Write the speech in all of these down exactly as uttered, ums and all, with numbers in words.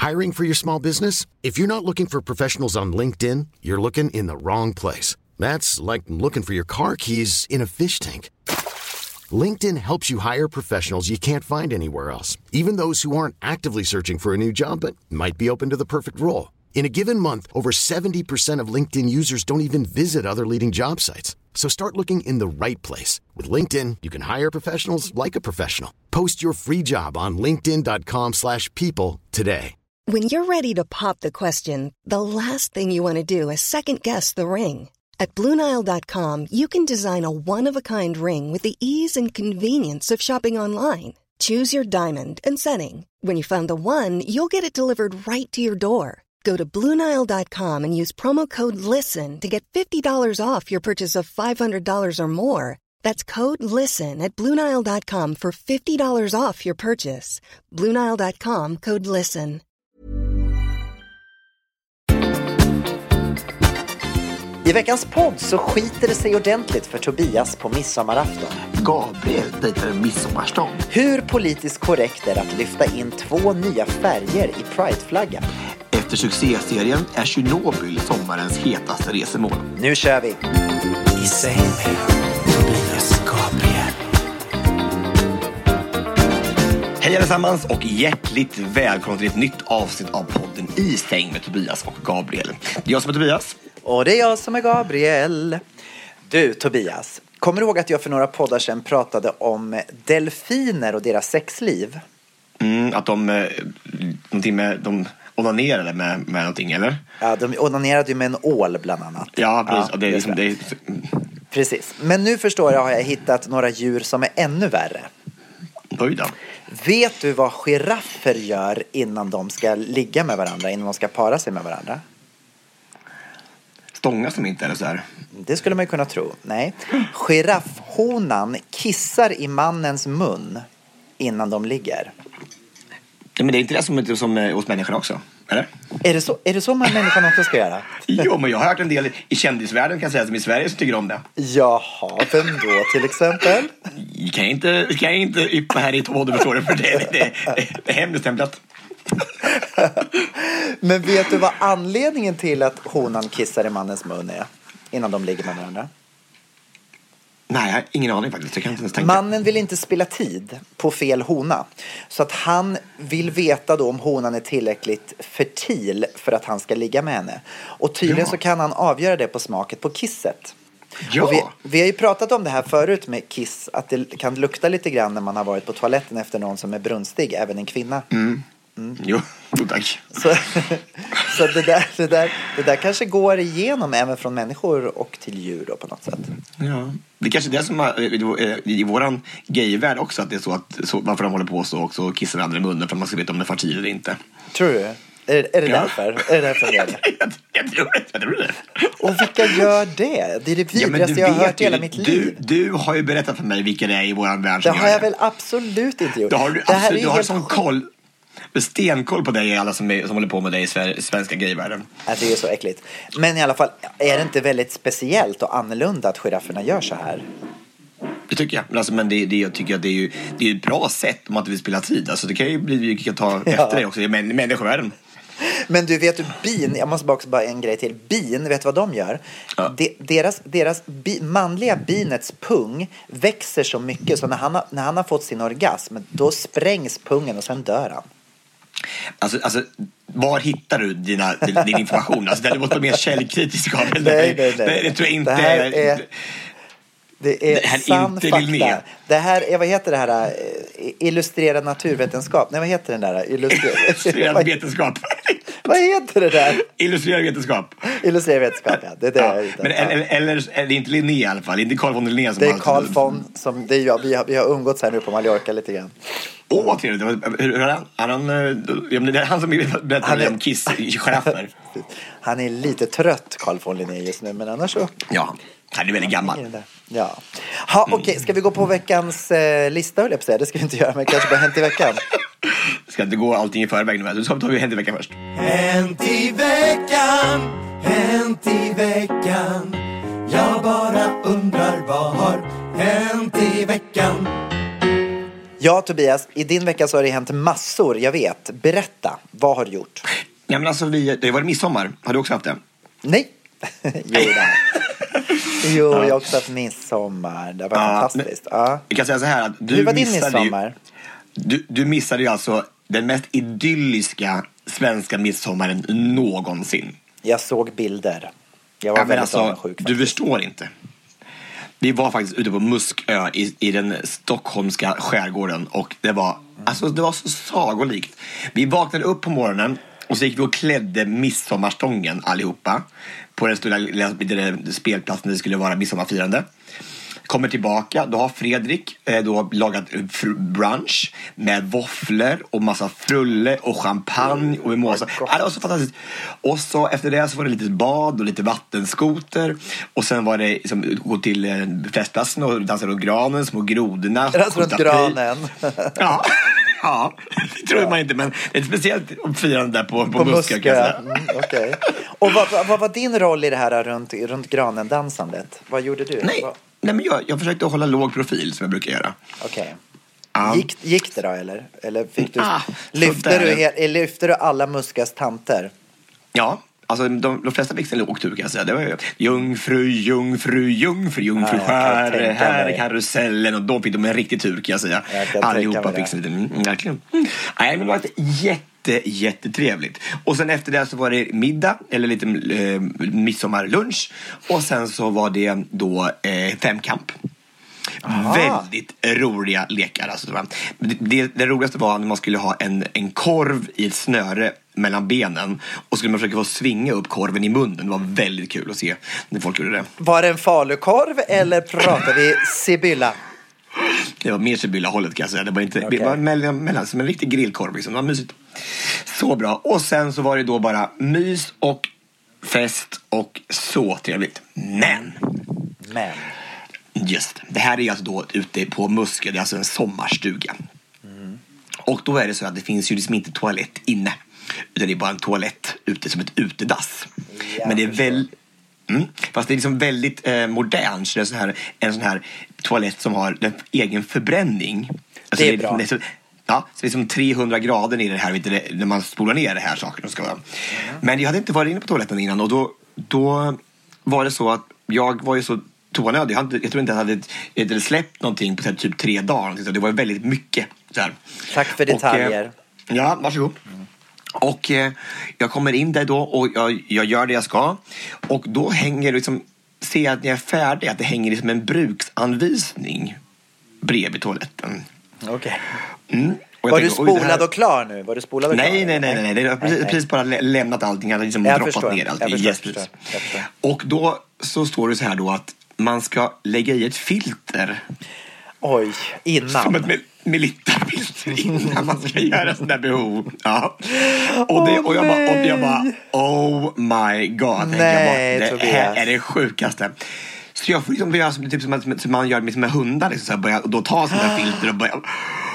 Hiring for your small business? If you're not looking for professionals on LinkedIn, you're looking in the wrong place. That's like looking for your car keys in a fish tank. LinkedIn helps you hire professionals you can't find anywhere else, even those who aren't actively searching for a new job but might be open to the perfect role. In a given month, over seventy percent of LinkedIn users don't even visit other leading job sites. So start looking in the right place. With LinkedIn, you can hire professionals like a professional. Post your free job on linkedin dot com slash people today. When you're ready to pop the question, the last thing you want to do is second-guess the ring. At Blue Nile dot com, you can design a one-of-a-kind ring with the ease and convenience of shopping online. Choose your diamond and setting. When you find the one, you'll get it delivered right to your door. Go to Blue Nile dot com and use promo code LISTEN to get fifty dollars off your purchase of five hundred dollars or more. That's code LISTEN at Blue Nile dot com for fifty dollars off your purchase. Blue Nile dot com, code LISTEN. I veckans podd så skiter det sig ordentligt för Tobias på midsommarafton. Gabriel dejtar en midsommarstång. Hur politiskt korrekt är att lyfta in två nya färger i Pride-flaggan? Efter succéserien är Tjernobyl sommarens hetaste resemål. Nu kör vi! I säng med Tobias Gabriel. Hej allesammans och hjärtligt välkomna till ett nytt avsnitt av podden I säng med Tobias och Gabriel. Det är jag som är Tobias. Och det är jag som är Gabriel. Du Tobias, kommer du ihåg att jag för några poddar sedan pratade om delfiner och deras sexliv? Mm, att de, eh, någonting med, de onanerade med, med någonting, eller? Ja, de onanerade ju med en ål bland annat. Ja, precis. Ja, det är liksom, det är... Precis. Men nu förstår jag har jag hittat några djur som är ännu värre. Oj då. Vet du vad giraffer gör innan de ska ligga med varandra, innan de ska para sig med varandra? Stångas de inte eller så här? Det skulle man ju kunna tro. Nej. Giraffhonan kissar i mannens mun innan de ligger. Ja, men det är inte det som, som hos människan också, eller? Är det så, är det så man människan också ska göra? Jo, men jag har hört en del i kändisvärlden, kan jag säga, som i Sverige som tycker om det. Jaha, vem då till exempel? Kan jag inte, kan jag inte yppa här i två, förstår du, för det, det, det, det är hemligstämplat. Men vet du vad anledningen till att honan kissar i mannens mun är innan de ligger med varandra? Nej, jag har ingen aning faktiskt. Jag kan inte ens tänka. Mannen vill inte spela tid på fel hona. Så att han vill veta då om honan är tillräckligt fertil för att han ska ligga med henne. Och tydligen ja. så kan han avgöra det på smaket på kisset. Ja. Och vi, vi har ju pratat om det här förut med kiss. Att det kan lukta lite grann när man har varit på toaletten efter någon som är brunstig. Även en kvinna. Mm. Mm. Jo, tack. Så, så det, där, det, där, det där kanske går igenom även från människor och till djur då på något sätt. Ja, det är kanske det som är i våran gayvärld också, att det är så att så, varför de håller på så och så kissar andra i munnen för att man ska veta om det är fertil eller inte. Tror du? Är, är det ja. därför? Är det därför det är det? jag, jag, tror det, jag tror det. Och vilka gör det? Det är det vidrigaste ja, jag har hört i hela mitt liv. Du, du har ju berättat för mig vilka det är i våran värld. Det har jag väl absolut inte gjort. Det har du, det här absolut, är du har helt sån koll. Stenkoll på dig, alla som, är, som håller på med dig i svenska gayvärlden. Det är så äckligt. Men i alla fall, är det inte väldigt speciellt och annorlunda att girafferna gör så här? Det tycker jag. Alltså, men det, det, jag tycker att det är ju det är ett bra sätt om man inte vill spela tid. Alltså, det kan ju bli, vi kan ta ja. efter det också. Det är människovärlden. Men du vet du, bin, jag måste bara också bara en grej till. Bin, vet du vad de gör? Ja. De, deras deras bi, manliga binets pung växer så mycket så när han, har, när han har fått sin orgasm, då sprängs pungen och sen dör han. Alltså, alltså var hittar du dina, din information? Alltså, det måste vara mer källkritisk. Nej, nej, nej. Det, det tror jag inte. Det här är, det är det här sann fakta. Det här är, vad heter det här? Illustrerad naturvetenskap. Nej, vad heter den där? Illustrerad, Illustrerad vetenskap. Vad heter det där? Illustrerad vetenskap. Illustrerad vetenskap, ja. Det är det ja. jag Men eller, eller är det inte Linné i alla fall? Det är inte Carl von Linné som det är Carl von som det är jag. Vi har, vi har umgåtts här nu på Mallorca lite grann. Åh, oh, vad trevligt. Hur är han? Är han, det är han som berättar om kiss i giraffer. Han är lite trött, Carl von Linné, just nu. Men annars så... Ja, han är väldigt gammal. Ja. Ha, okej, okay. Ska vi gå på veckans eh, lista, höll jag på att säga. Det ska vi inte göra, men kanske bara hänt i veckan. Ska inte gå allting i förväg nu. Så tar vi hänt i veckan först. Hänt i veckan, hänt i veckan. Jag bara undrar vad har hänt i veckan. Ja, Tobias, i din vecka så har det hänt massor, jag vet. Berätta, vad har du gjort? Ja, men alltså, vi, det var midsommar. Har du också haft det? Nej. jo, det Jo, ja. Jag har också haft midsommar. Det var ja, fantastiskt. Ja. Jag kan säga så här att du Hur var din missade midsommar? Ju, du, du missade ju alltså den mest idylliska svenska midsommaren någonsin. Jag såg bilder. Jag var ja, väldigt alltså, avundsjuk. Du förstår inte. Vi var faktiskt ute på Muskö i, i den stockholmska skärgården. Och det var, alltså, det var så sagolikt. Vi vaknade upp på morgonen och så gick vi och klädde midsommarstången allihopa på den stora spelplatsen där det skulle vara midsommarfirande. Kommer tillbaka, då har Fredrik eh, då lagat brunch med våfflor och massa frulle och champagne och mimosa. Ja, det var så fantastiskt. Och så efter det så var det lite bad och lite vattenskoter. Och sen var det liksom, gå till eh, festplatsen och dansa runt granen, små grodorna. Dansa runt granen. Ja. Ja, det tror man inte, men det är ett speciellt firande där på, på, på Muskö. Muskö. Mm, okay. Och vad, vad var din roll i det här runt, runt granen-dansandet? Vad gjorde du? Nej, vad? nej men jag, jag försökte hålla låg profil som jag brukar göra. Okej. Okay. Ja. Gick, gick det då, eller? Eller fick du, ah, lyfte, du he, lyfte du alla Muskas tanter? Ja. Alltså de, de flesta fick en låg tur kan jag säga. Det var ju jungfru, jungfru, jungfru, jungfru, ah, skär, här är karusellen. Och då fick de en riktig tur kan jag säga. Jag allihopa fick en liten, mm, verkligen. Mm. Nej, men det var jätte, jättetrevligt. Och sen efter det så var det middag, eller lite eh, midsommarlunch. Och sen så var det då eh, femkamp. Aha. Väldigt roliga lekar alltså, det, det, det roligaste var när man skulle ha en, en korv i ett snöre mellan benen och skulle man försöka få svinga upp korven i munnen. Det var väldigt kul att se när folk gjorde det. Var det en falukorv eller pratar vi Sibylla? Det var mer Sibylla-hållet kan jag säga. Det var inte okay. Det var mellan, mellan, som en riktig grillkorv liksom. Det var mysigt. Så bra. Och sen så var det då bara mys och fest och så trevligt. Men Men just det här är alltså då ute på Muskö. Det är alltså en sommarstuga. Mm. Och då är det så att det finns ju liksom inte toalett inne. Utan det är bara en toalett ute som ett utedass. Ja, men det är väl... Mm, fast det är liksom väldigt eh, modernt. Så det är så här, en sån här toalett som har en egen förbränning. Alltså det är det, bra. Det är så, ja, så det är som trehundra grader i det här. Vet du, när man spolar ner det här saker. Ska vara. Mm. Men jag hade inte varit inne på toaletten innan. Och då, då var det så att jag var ju så... toanöd. Jag, hade, jag tror inte jag hade, jag hade släppt någonting på typ tre dagar. Det var väldigt mycket. Så här. Tack för detaljer. Och, eh, ja, varsågod. Mm. Och eh, jag kommer in där då och jag, jag gör det jag ska. Och då hänger liksom, ser jag att när jag är färdig att det hänger liksom en bruksanvisning bredvid toaletten. Okej. Okay. Mm. Var tänker, du spolad här... och klar nu? Var du spolad och nej, klar? Nej, nej, nej. nej. Det har precis, precis bara lämnat allting. Jag hade liksom jag droppat förstår. ner allt. Jag förstår, yes, förstår. Jag förstår. Och då så står det så här då att man ska lägga i ett filter. Oj, innan. Som ett militärfilter innan man ska göra sådana behov. Ja. Och, det, och, jag bara, och jag bara, oh my god. Nej, jag bara, det här är det sjukaste. Så jag får liksom göra typ som, som, som man gör med, med hundar. Liksom, så här, börja, och då ta sådana här filter och börja...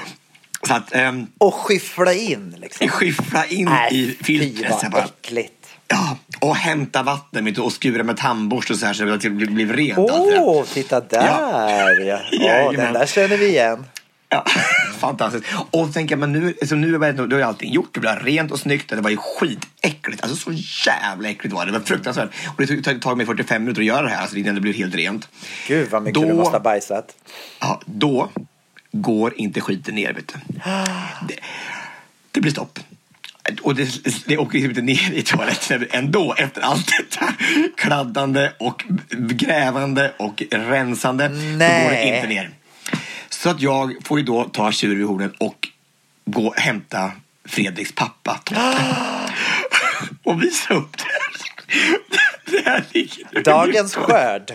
Så att, um, och skiffla in liksom. Skiffla in äh, i filtret. Fy vad äckligt. Ja, och hämta vatten och skura med tandborst och så här så att det blir, blir rent. Åh, oh, titta där. Ja, ja. Oh, den där känner vi igen. Ja, fantastiskt. Och så tänker jag, men nu, så nu är det allting gjort. Det blev rent och snyggt. Det var ju skitäckligt. Alltså så jävla äckligt var det. Det var fruktansvärt. Och det tog, tog mig fyrtiofem minuter att göra det här. Alltså innan det blev helt rent. Gud vad mycket då, du måste ha bajsat. Ja, då går inte skiten ner, vet du. Det, det blir stopp. Och det, det åker inte ner i toaletten ändå efter allt detta kladdande och grävande och rensande. Nej. Så går det inte ner. Så att jag får ju då ta tjur vid hornen och gå och hämta Fredriks pappa och visa upp det. Det här ligger dagens skörd.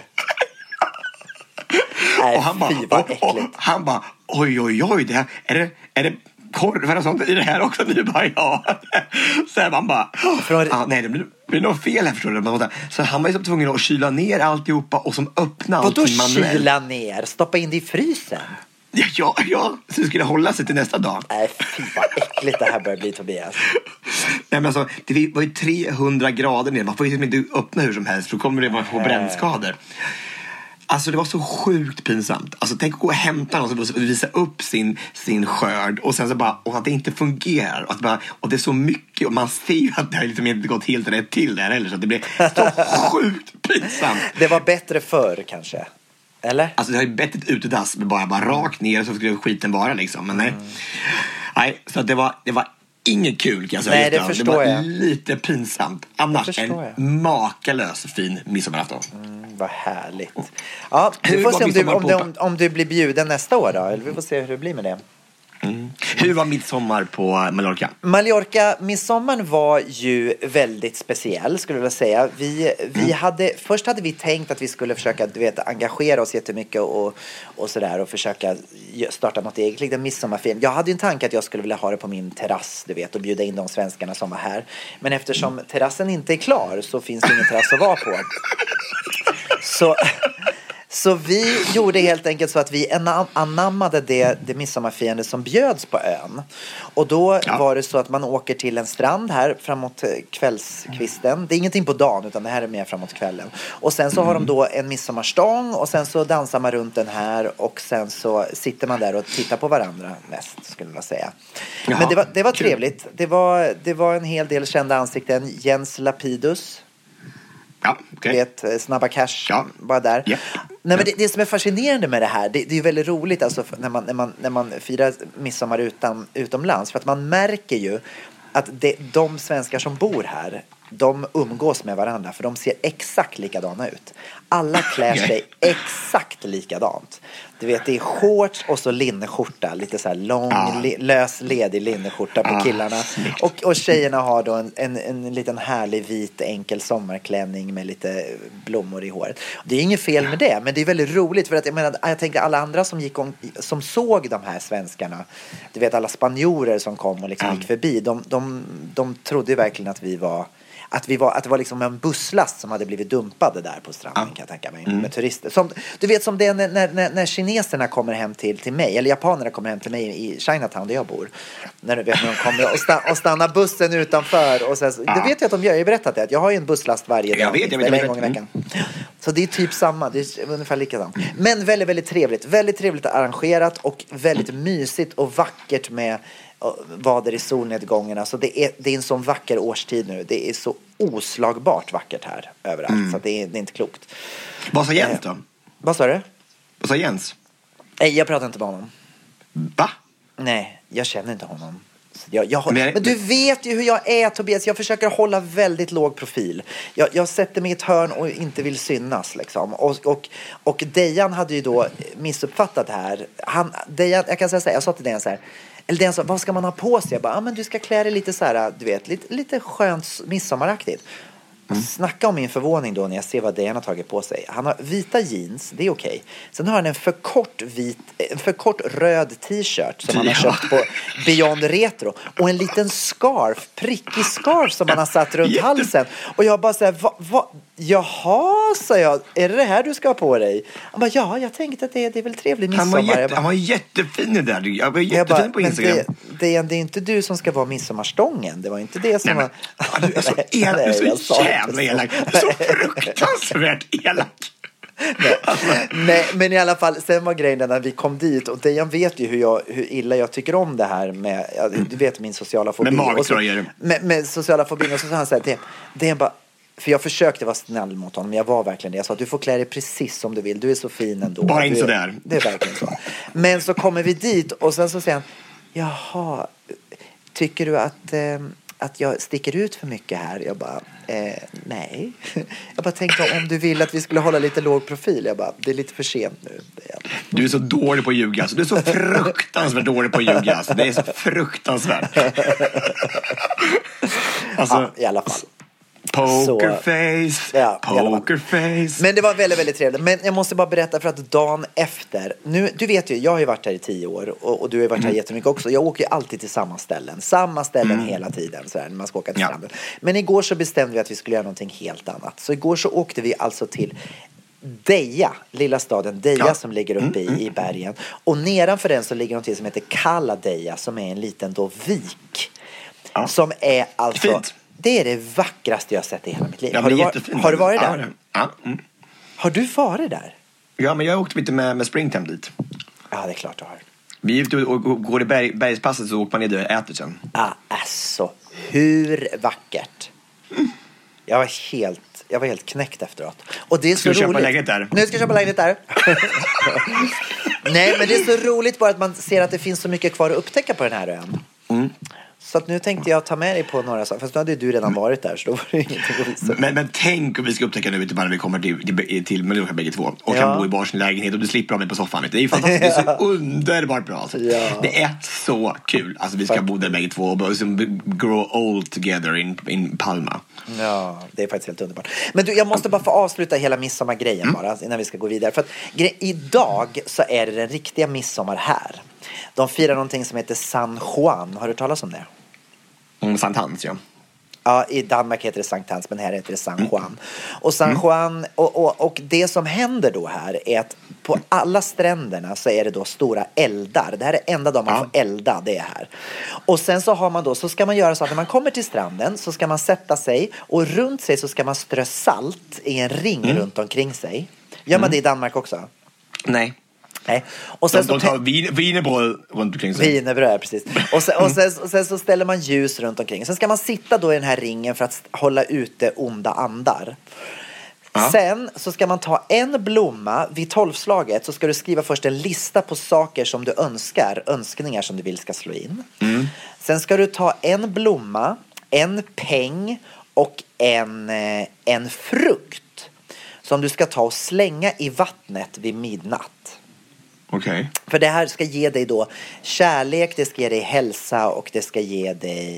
Nej, och han bara, och, och, han bara oj oj oj det här, är det, är det korvar och sånt i det här också? Nu bara ja. Så man bara Från... ah, nej det blir, blir något fel här förstår du. Så han var ju så tvungen att kyla ner alltihopa och som öppna allting manuellt. Vadå kyla ner? Stoppa in det i frysen? Ja, ja, ja. Så det skulle hålla sig till nästa dag. Nej, fy vad äckligt det här börjar bli, Tobias. Nej, men alltså, det var ju trehundra grader ner. Man får ju inte öppna hur som helst. För då kommer det vara på brännskador. Alltså det var så sjukt pinsamt. Alltså tänk att gå och hämta någon och visa upp sin, sin skörd och sen så bara, och att det inte fungerar. Och, att bara, och det är så mycket och man ser ju att det har liksom inte gått helt rätt till där heller. Så det blir så sjukt pinsamt. Det var bättre förr kanske. Eller? Alltså det har ju bättre ett utedass med bara, bara rakt ner så skulle skiten vara liksom. Men nej. Mm. Nej, så det var, det var inget kul kan jag säga. Nej, det förstår det var jag. Lite pinsamt. Annars en jag. makalös fin midsommarafton. Mm, vad härligt. Ja, vi får se om du, om, du, om, om du blir bjuden nästa år då. Eller vi får se hur det blir med det. Mm. Hur var midsommar på Mallorca? Mallorca, midsommaren var ju väldigt speciell skulle jag vilja säga. Vi, vi mm. hade, först hade vi tänkt att vi skulle försöka du vet, engagera oss jättemycket och, och sådär och försöka starta något eget, liksom midsommarfilm. Jag hade ju en tanke att jag skulle vilja ha det på min terrass, du vet, och bjuda in de svenskarna som var här. Men eftersom mm. terrassen inte är klar så finns det ingen terrass att vara på. Så... Så vi gjorde helt enkelt så att vi anammade det, det midsommarfirande som bjöds på ön. Och då ja. var det så att man åker till en strand här framåt kvällskvisten. Det är ingenting på dagen utan det här är mer framåt kvällen. Och sen så mm. har de då en midsommarstång och sen så dansar man runt den här och sen så sitter man där och tittar på varandra mest skulle jag säga. Jaha, men det var, det var trevligt. Det var, det var en hel del kända ansikten. Jens Lapidus. Ja, okay. vet, Snabba Cash ja. bara där. Ja. Nej, men det, det som är fascinerande med det här, det, det är ju väldigt roligt alltså, när, man, när, man, när man firar midsommar utan, utomlands. För att man märker ju att det, de svenskar som bor här, de umgås med varandra för de ser exakt likadana ut. Alla klär sig exakt likadant. Du vet, det är shorts och så linneskjorta. Lite så här lång, ah. li, lös, ledig linneskjorta på ah, killarna. Och, och tjejerna har då en, en, en liten härlig vit enkel sommarklänning med lite blommor i håret. Det är inget fel med det, men det är väldigt roligt. För att jag menar, jag tänker alla andra som, gick om, som såg de här svenskarna, du vet alla spanjorer som kom och liksom ah. gick förbi, de, de, de trodde verkligen att vi var... Att, vi var, att det var liksom en busslast som hade blivit dumpade där på stranden ja. kan jag tänka mig, mm. med turister. Som, du vet som det är när, när, när kineserna kommer hem till, till mig, eller japanerna kommer hem till mig i Chinatown där jag bor. När, du vet, när de kommer och, sta, och stannar bussen utanför. Och sen, ja. Det vet jag att de gör, jag har berättat det. Att jag har ju en busslast varje dag. Jag vet, jag vet, eller en gång i veckan. Mm. Så det är typ samma, det är ungefär likadant. Men väldigt, väldigt trevligt. Väldigt trevligt arrangerat och väldigt mm. mysigt och vackert med vader i solnedgångarna. Så det är, det är en sån vacker årstid nu. Det är så oslagbart vackert här överallt. Mm. Så det är, det är inte klokt. Vad sa Jens då? Eh, vad sa du? Vad sa Jens? Nej, jag pratar inte med honom. Va? Nej, jag känner inte honom. Jag, jag, men, men du vet ju hur jag är, Tobias. Jag försöker hålla väldigt låg profil. Jag, jag sätter mig i ett hörn och inte vill synas liksom. Och, och, och Dejan hade ju då missuppfattat det här. Han, Dejan, jag kan säga så här, jag sa till Dejan så här. Eller Dejan sa, vad ska man ha på sig? Jag bara, ah, men du ska klä dig lite så här, du vet, lite, lite skönt midsommaraktigt. Mm. Snacka om min förvåning då när jag ser vad Dejan har tagit på sig. Han har vita jeans, det är okej. Okay. Sen har han en för kort, vit, en för kort röd t-shirt som han har ja. köpt på Beyond Retro. Och en liten scarf, prickig scarf som han har satt runt Jätte... halsen. Och jag bara säger, va, va? Jaha, sa jag, är det det här du ska ha på dig? Han bara, ja, jag tänkte att det, det är väl trevlig midsommar. Han var, jätte, bara, han var jättefin i det där. Jag var jättefin jag bara, på Instagram. Det, det, det är inte du som ska vara midsommarstången. Det var inte det som nej, men, var... Ja, du är så elak, du är så jävla elak. Du är så fruktansvärt elak. Nej. Nej, men i alla fall, sen var grejen när vi kom dit och Dejan vet ju hur, jag, hur illa jag tycker om det här med, ja, du vet min sociala fobi. Med magtröjor. Med, med sociala fobi. Och så sa han så här, det, det är bara, för jag försökte vara snäll mot honom, men jag var verkligen det. Jag sa att du får klä dig precis som du vill, du är så fin ändå. Bara inte sådär. Det är verkligen så. Men så kommer vi dit och sen så säger han, jaha, tycker du att... Eh, att jag sticker ut för mycket här. Jag bara, eh, nej. Jag bara tänkte om du vill att vi skulle hålla lite låg profil. Jag bara, det är lite för sent nu. Du är så dålig på att ljuga. Alltså. Du är så fruktansvärt dålig på att ljuga. Alltså. Det är så fruktansvärt. Alltså, ja, i alla fall. Pokerface, ja, pokerface. Men det var väldigt, väldigt trevligt. Men jag måste bara berätta för att dagen efter, nu, du vet ju, jag har ju varit här i tio år och, och du har ju varit här mm. jättemycket också. Jag åker ju alltid till samma ställen, samma ställen mm. hela tiden så här, när man ska åka till ja. stranden. Men igår så bestämde vi att vi skulle göra någonting helt annat. Så igår så åkte vi alltså till Deja, lilla staden Deja ja. som ligger uppe mm. i, i bergen. Och nedanför den så ligger någonting som heter Cala Deja som är en liten då vik. Ja. Som är alltså... Fint. Det är det vackraste jag har sett i hela mitt liv. Ja, har, du var, har du varit där? Ja, ja. Mm. Har du varit där? Ja, men jag åkte lite med, med Springtime dit. Ja, det är klart du har. Vi är ute och, och går i berg, bergspasset så åker man ner och äter sen. Ah, alltså, hur vackert. Mm. Jag var helt Jag var helt knäckt efteråt. Och det är så ska du roligt. Köpa lägenhet där? Nu ska jag köpa lägenhet där. Nej, men det är så roligt bara att man ser att det finns så mycket kvar att upptäcka på den här ön. Mm. Så att nu tänkte jag ta med dig på några saker. Fast nu hade ju du redan varit där, så då var det ingenting att visa. Men, men tänk om vi ska upptäcka nu bara när vi kommer till, till, till Mallorca bägge två. Och ja. kan bo i varsin lägenhet och du slipper av mig på soffan. Det är ju fantastiskt, det är så underbart bra alltså. Ja. Det är så kul. Alltså vi ska faktiskt bo där bägge två och liksom grow old together in, in Palma. Ja, det är faktiskt helt underbart. Men du, jag måste bara få avsluta hela midsommargrejen mm. bara innan vi ska gå vidare. För att gre- idag så är det den riktiga midsommar här. De firar någonting som heter San Juan. Har du talat om det? Mm, Sankt Hans, ja. Ja, i Danmark heter det Sankt Hans, men här heter det San Juan. Och San Juan, och, och, och det som händer då här är att på alla stränderna så är det då stora eldar. Det här är enda dagen man ja. får elda, det är här. Och sen så har man då, så ska man göra så att när man kommer till stranden så ska man sätta sig och runt sig så ska man strö salt i en ring mm. runt omkring sig. Gör man mm. det i Danmark också? Nej. Nej. Och sen de, de tar så vin, vinerbröd runt omkring sig. Vinerbröd, precis. Och sen, och, sen, och sen så ställer man ljus runt omkring. Sen ska man sitta då i den här ringen för att hålla ute onda andar. Ja. Sen så ska man ta en blomma vid tolvslaget, så ska du skriva först en lista på saker som du önskar, önskningar som du vill ska slå in. Mm. Sen ska du ta en blomma, en peng och en, en frukt som du ska ta och slänga i vattnet vid midnatt. Okay. För det här ska ge dig då kärlek, det ska ge dig hälsa och det ska ge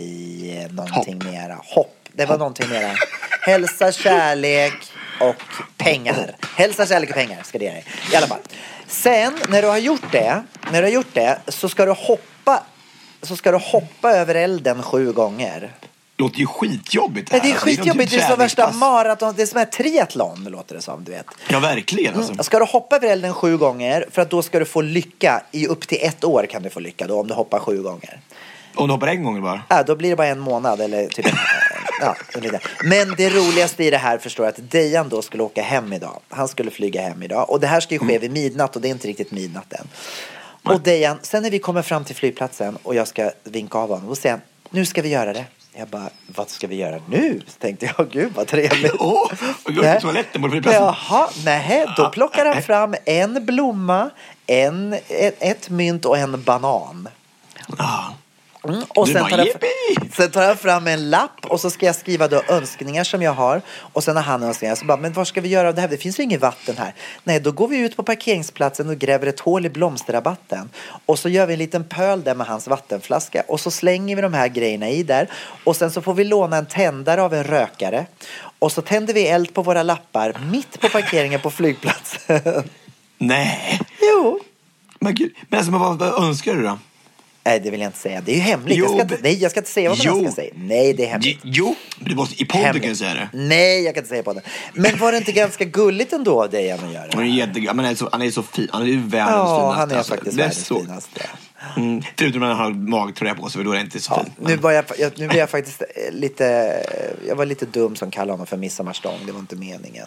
dig någonting Hopp. mera. Hopp. Det var Hopp. någonting mera. Hälsa, kärlek och pengar. Hälsa, kärlek och pengar ska det ge dig. I alla fall. Sen när du har gjort det, när du har gjort det så ska du hoppa så ska du hoppa över elden sju gånger. Låter ju skitjobbigt här. Det är skitjobbigt, det är, det är som värsta maraton. Det är som en triathlon, låter det som, du vet. Ja, verkligen alltså. Mm. Ska du hoppa över elden sju gånger, för att då ska du få lycka. I upp till ett år kan du få lycka då, om du hoppar sju gånger. Om du hoppar en gång bara? Ja, då blir det bara en månad eller typ en, ja, lite. Men det roligaste i det här förstår jag att Dejan då skulle åka hem idag. Han skulle flyga hem idag. Och det här ska ju ske mm. vid midnatt, och det är inte riktigt midnatt än. Nej. Och Dejan, sen när vi kommer fram till flygplatsen och jag ska vinka av honom och säga, nu ska vi göra det. Jag bara, vad ska vi göra nu? Så tänkte jag, gud vad trevligt. Åh, och gå till toaletten på flygplatsen. Jaha, nej, då plockar han fram en blomma, en, ett, ett mynt och en banan. Ja. Mm, och sen tar, jag, sen tar jag fram en lapp och så ska jag skriva då önskningar som jag har. Och sen har han önskningar, så bara, men vad ska vi göra av det här? Det finns ju inget vatten här. Nej, då går vi ut på parkeringsplatsen och gräver ett hål i blomsterrabatten. Och så gör vi en liten pöl där med hans vattenflaska. Och så slänger vi de här grejerna i där. Och sen så får vi låna en tändare av en rökare. Och så tänder vi eld på våra lappar mitt på parkeringen på flygplatsen. Nej. Jo. Men gud, men alltså, vad, vad önskar du då? Nej, det vill jag inte säga. Det är ju hemligt. Jo, jag ska inte, nej, jag ska inte säga vad man ska säga. Nej, det är hemligt. Jo, men du måste i podden kan du säga det. Nej, jag kan inte säga på det. Men var det inte ganska gulligt ändå det jag vill göra? Han är jättegullig. Men han är så, han är så fin. Han är ju världens ja, finaste. han är faktiskt alltså. världens så... finaste. Mm, förutom när han har magtröja på sig, då är det inte så ja, fint. Nu var jag, jag, nu var jag faktiskt lite... Jag var lite dum som kallade honom för midsommarstång. Det var inte meningen.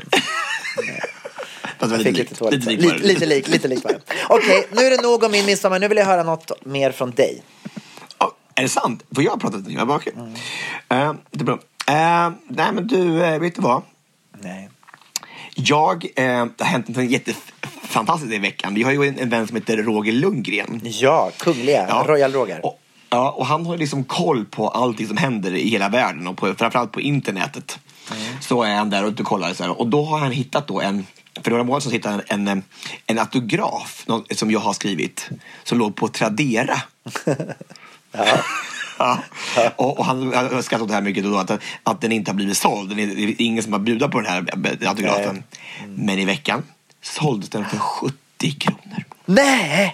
Lite lik. Lite, lite, lite, lite lik, lite lik var det. Okej, nu är det nog om min midsommar. Nu vill jag höra något mer från dig. Oh, är det sant? Får jag prata till dig? Jag bara, okej. Mm. Uh, det är bra. Uh, nej, men du, uh, vet du vad? Nej. Jag, uh, det har hänt en jättefantastisk i veckan. Vi har ju en, en vän som heter Roger Lundgren. Ja, kungliga. Ja. Royal Roger. Och, ja, och han har liksom koll på allting som händer i hela världen. Och på, framförallt på internetet. Mm. Så är han där och kollar. Så här, och då har han hittat då en... För några månader så hittade han en, en, en autograf som jag har skrivit. Som låg på Tradera. Ja. Ja. Och, och han har skrattat det här mycket då, att, att den inte har blivit såld. Det är ingen som har bjudat på den här autografen. Mm. Men i veckan såldes den för sjuttio kronor. Nej!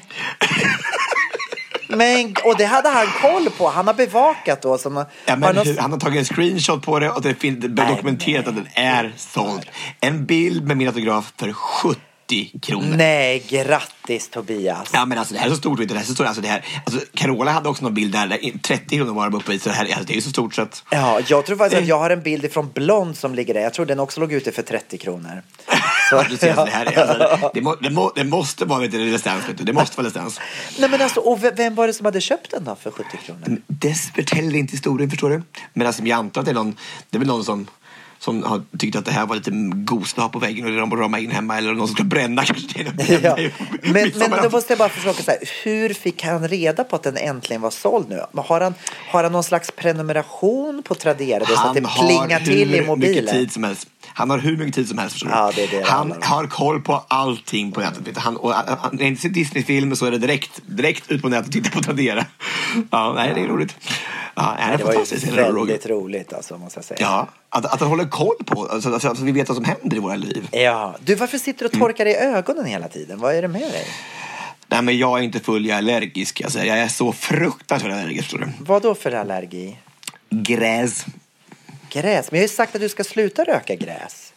Men, och det hade han koll på. Han har bevakat då. Som, ja, men har något... Han har tagit en screenshot på det och det finns dokumenterat nej, att den är såld. En bild med min autograf för sjuttio kronor. Nej, grattis Tobias. Ja, men alltså det här är så stort. Det här är så stort. Alltså, det här, alltså, Carola hade också någon bild där. trettio kronor var uppe i. Så det, här, alltså, det är så stort så att... Ja, jag tror faktiskt att jag har en bild från Blond som ligger där. Jag tror den också låg ute för trettio kronor. Så, Du ser, alltså, det, här är, alltså, det, må, det, må, det måste vara lite resistens, vet du. Det måste vara resistens. Nej, men alltså, och vem var det som hade köpt den då för sjuttio kronor? Det förtäller inte historien, förstår du. Men alltså, jag antar att det är någon, det är väl någon som som har tyckt att det här var lite gosla på väggen och de borde rama in hemma, eller någon som ska bränna kanske. Ja. Men, men då måste jag bara försöka så här, hur fick han reda på att den äntligen var såld nu? Har han, har han någon slags prenumeration på Tradera då, så att det plingar till i mobilen? Mycket tid som helst. Han har hur mycket tid som helst, förstår du? Ja, det är det han det har koll på allting på nätet. Han, och, han, när det inte ser Disney-film så är det direkt, direkt ut på nätet och titta på Tradera. Ja, nej, det är roligt. Ja, det, är det var ju väldigt roligt, alltså, måste jag säga. Ja, att, att han håller koll på, alltså, alltså, alltså, vi vet vad som händer i våra liv. Ja, du, varför sitter du och torkar dig i ögonen hela tiden? Vad är det med dig? Nej, men jag är inte full, jag är allergisk. Alltså, jag är så fruktansvärt allergisk, förstår du. Vad då för allergi? Gräs. Gräs? Men jag har ju sagt att du ska sluta röka gräs.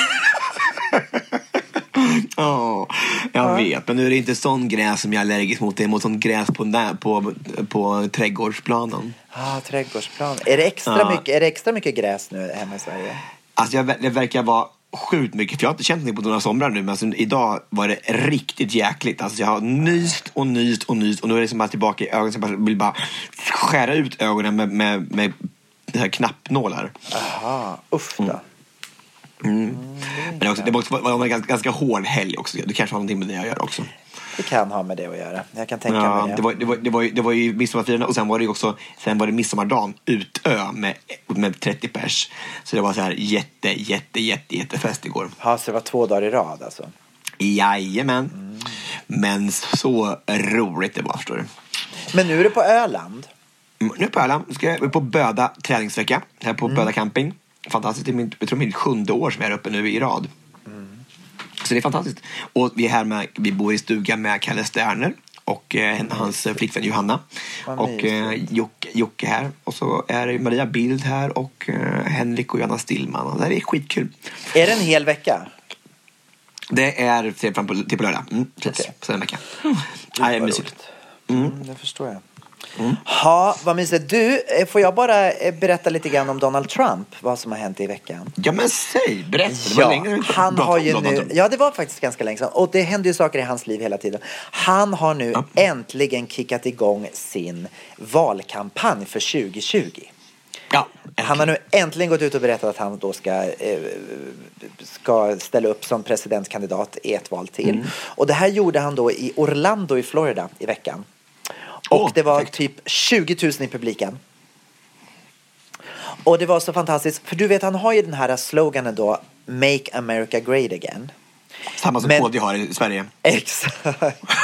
Ja, jag ja. vet. Men nu är det inte sån gräs som jag är allergisk mot. Det är mot sån gräs på, på, på, på trädgårdsplanen. Ja, ah, trädgårdsplan. Är det, extra ja. mycket, är det extra mycket gräs nu hemma i Sverige? Alltså, jag, det verkar vara sjukt mycket. För jag har inte känt mig på några somrar nu. Men alltså, idag var det riktigt jäkligt. Alltså, jag har nyst och nyst och nyst. Och nu är det som bara tillbaka i ögonen. Så jag vill bara skära ut ögonen med, med, med det här knappnålar. Aha, uff då. Mm. Mm. Men det, också, det måste vara en ganska, ganska hård helg också. Du kanske har någonting med det att göra också. Det kan ha med det att göra. Jag kan tänka ja, mig det. Det var, det var, det var, det var ju midsommarfirande och sen var det också sen var det midsommardagen utö med, med trettio pers. Så det var så här jätte, jätte, jätte, jättefest igår. Ja, så det var två dagar i rad alltså? Jajamän. Mm. Men så roligt det var, förstår du. Men nu är du på Öland? Mm, nu är jag på Öland. Nu ska jag på Böda träningsvecka. Här på mm. Böda camping. Fantastiskt, det är min, jag tror min sjunde år som jag är uppe nu i rad. Mm. Så det är fantastiskt. Och vi är här med, vi bor i stugan med Kalle Sterner och eh, hans flickvän Johanna. Vad och eh, Jocke, Jocke här. Och så är Maria Bild här och eh, Henrik och Johanna Stillman. Det är skitkul. Är det en hel vecka? Det är till, fram på, till på lördag. Mm, precis. Okay. Så en vecka. Mm. Ja, det är mysigt. Mm. Mm, det förstår jag. Mm. Ha, vad mysigt. Du, får jag bara berätta lite grann om Donald Trump, vad som har hänt i veckan? Ja, men säg, berätta. Det var ja, länge han har ju nu, ja, det var faktiskt ganska länge sedan. Och det händer ju saker i hans liv hela tiden. Han har nu ja. äntligen kickat igång sin valkampanj för tjugo tjugo. Ja, han har nu äntligen gått ut och berättat att han då ska, eh, ska ställa upp som presidentkandidat i ett val till. Mm. Och det här gjorde han då i Orlando i Florida i veckan. Och oh, det var perfekt. Typ tjugo tusen i publiken. Och det var så fantastiskt. För du vet, han har ju den här sloganen då, Make America Great Again. Samma som K D har i Sverige. Exakt.